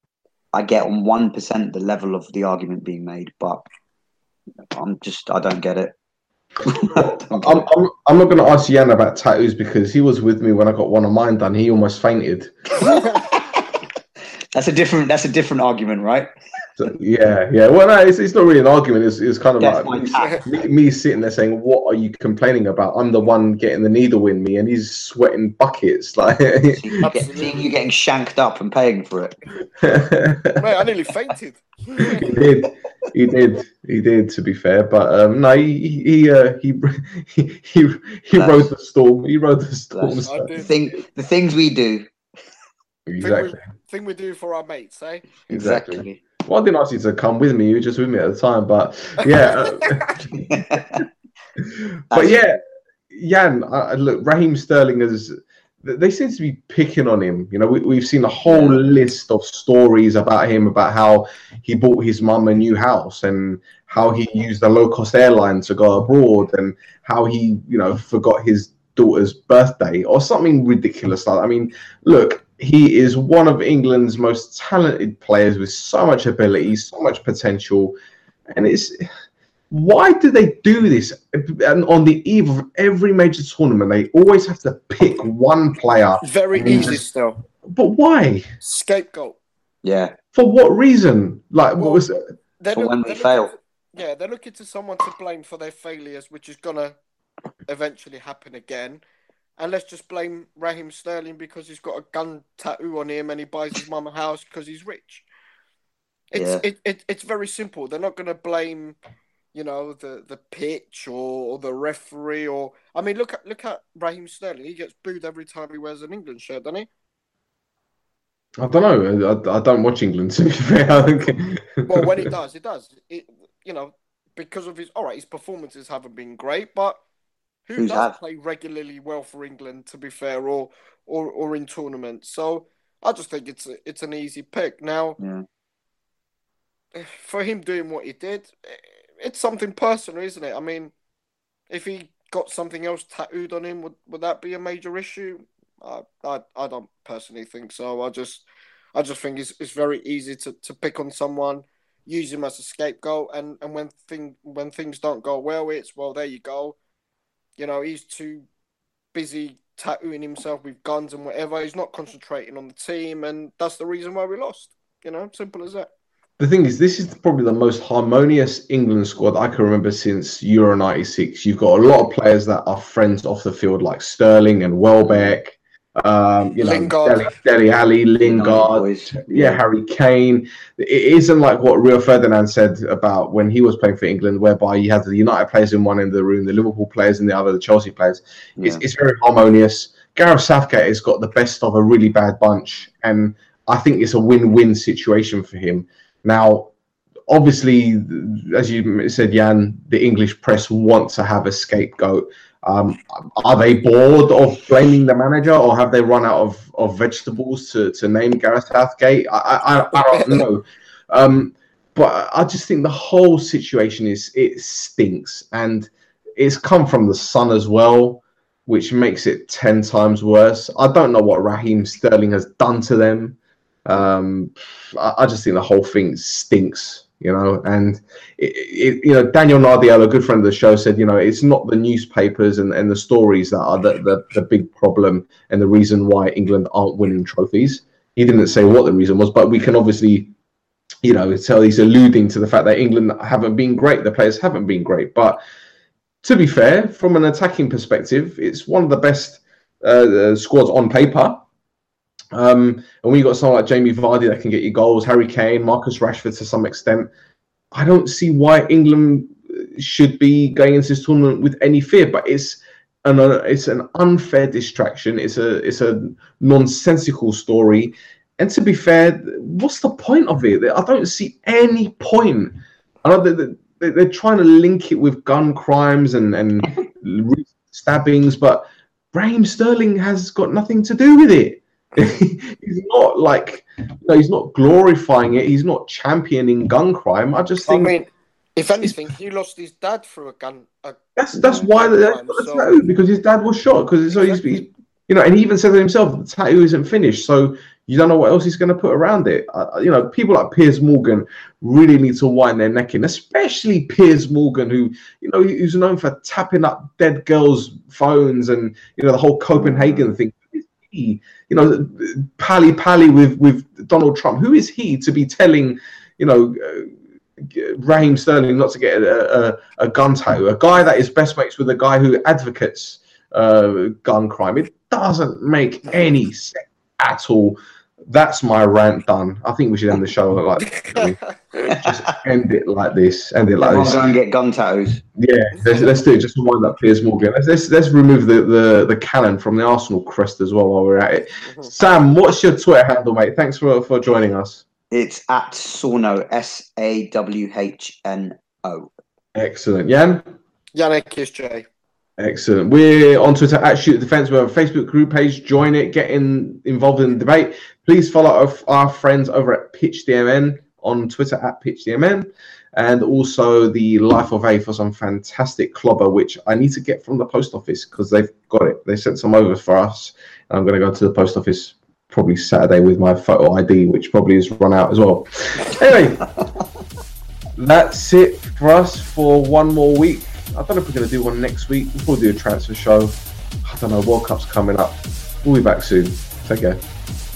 I get on one percent the level of the argument being made, but I'm just... I don't get it. I'm, I'm, I'm not going to ask Jan about tattoos because he was with me when I got one of mine done. He almost fainted. That's a different. That's a different argument, right? So, yeah, yeah. Well, no, it's, it's not really an argument. It's, it's kind of That's like me, me sitting there saying, "What are you complaining about? I'm the one getting the needle in me, and he's sweating buckets." Like, seeing you, get, seeing you getting shanked up and paying for it. Mate, I nearly fainted. He did. He did. He did. To be fair, but um, no, he he uh, he he he, he rode the storm. He rode the storm. So. The thing, the things we do. Exactly. Thing we, thing we do for our mates, eh? Exactly. exactly. Well, I didn't ask you to come with me. You were just with me at the time, but yeah. Uh, but yeah, Jan. Uh, look, Raheem Sterling is. They seem to be picking on him. You know, we, we've seen a whole yeah. list of stories about him, about how he bought his mum a new house and how he used a low-cost airline to go abroad and how he, you know, forgot his daughter's birthday or something ridiculous like that. I mean, look, he is one of England's most talented players with so much ability, so much potential. And it's... Why do they do this? And on the eve of every major tournament, they always have to pick one player. Very easy just, still. But why? Scapegoat. Yeah. For what reason? Like, well, what was it? For look, when we fail. Looking, yeah, they're looking to someone to blame for their failures, which is going to eventually happen again. and let's just blame Raheem Sterling because he's got a gun tattoo on him and he buys his mum a house because he's rich. It's Yeah. it, it it's very simple. They're not going to blame, you know, the, the pitch or, or the referee or I mean, look at look at Raheem Sterling. He gets booed every time he wears an England shirt, doesn't he? I don't know. I, I don't watch England, to be fair. I think... Well, when he does, he does. It, you know, because of his all right, his performances haven't been great, but who Who's does have? play regularly well for England? To be fair, or or or in tournaments. So I just think it's a, it's an easy pick. Now, Yeah. for him doing what he did, it's something personal, isn't it? I mean, if he got something else tattooed on him, would, would that be a major issue? I, I I don't personally think so. I just I just think it's it's very easy to, to pick on someone, use him as a scapegoat, and, and when thing when things don't go well, it's well there you go. You know, he's too busy tattooing himself with guns and whatever. He's not concentrating on the team, and that's the reason why we lost. You know, simple as that. The thing is, this is probably the most harmonious England squad I can remember since Euro ninety-six. You've got a lot of players that are friends off the field, like Sterling and Welbeck, um, you know, Lingard. Dele, Dele Alli, Lingard, Boys. yeah, Harry Kane. It isn't like what Rio Ferdinand said about when he was playing for England, whereby you had the United players in one end of the room, the Liverpool players in the other, the Chelsea players. It's, Yeah. it's very harmonious. Gareth Southgate has got the best of a really bad bunch, and I think it's a win-win situation for him. Now, obviously, as you said, Jan, the English press want to have a scapegoat. Um, are they bored of blaming the manager, or have they run out of, of vegetables to, to name Gareth Southgate? I, I, I don't know. Um, but I just think the whole situation is, it stinks. And it's come from the Sun as well, which makes it ten times worse. I don't know what Raheem Sterling has done to them. Um, I, I just think the whole thing stinks, you know. And it, it, you know, Daniel Nardiello, a good friend of the show, said, you know, it's not the newspapers and, and the stories that are the, the the big problem and the reason why England aren't winning trophies. He didn't say what the reason was, but we can obviously, you know, tell he's alluding to the fact that England haven't been great. The players haven't been great. But to be fair, from an attacking perspective, it's one of the best uh, squads on paper. Um, and when you've got someone like Jamie Vardy that can get you goals, Harry Kane, Marcus Rashford to some extent, I don't see why England should be going into this tournament with any fear. But it's an uh, it's an unfair distraction. It's a it's a nonsensical story. And to be fair, what's the point of it? I don't see any point. I know that they're trying to link it with gun crimes and and stabbings, but Raheem Sterling has got nothing to do with it. He's not like, you know, he's not glorifying it. He's not championing gun crime. I just think. I mean, if anything, he lost his dad through a gun. A, that's that's why the crime, so... tattoo, because his dad was shot. Because so he's, he's, you know, and he even said to himself, the tattoo isn't finished. So you don't know what else he's going to put around it. Uh, you know, people like Piers Morgan really need to wind their neck in, especially Piers Morgan, who, you know, who's known for tapping up dead girls' phones and, you know, the whole Copenhagen thing. He, you know, pally pally with with Donald Trump. Who is he to be telling, you know, uh, Raheem Sterling not to get a, a, a gun tattoo? A guy that is best mates with a guy who advocates uh, gun crime. It doesn't make any sense at all. That's my rant done. I think we should end the show like just end it like this. End it like Everyone this. go and get gun tattoos. Yeah, let's, let's do it. Just to wind up Piers Morgan. Let's, let's let's remove the, the the cannon from the Arsenal crest as well while we're at it. Sam, what's your Twitter handle, mate? Thanks for for joining us. It's at Sawhno, S A W H N O. Excellent, Jan. Yannick is Jay. Excellent. We're on Twitter at Shoot Defence. We have a Facebook group page. Join it. Get in, involved in the debate. Please follow our, our friends over at Pitch D M N on Twitter at Pitch D M N, and also the Life of A for some fantastic clobber, which I need to get from the post office because they've got it. They sent some over for us. And I'm going to go to the post office probably Saturday with my photo I D, which probably has run out as well. Anyway, that's it for us for one more week. I don't know if we're going to do one next week. We'll probably do a transfer show. I don't know. World Cup's coming up. We'll be back soon. Take care.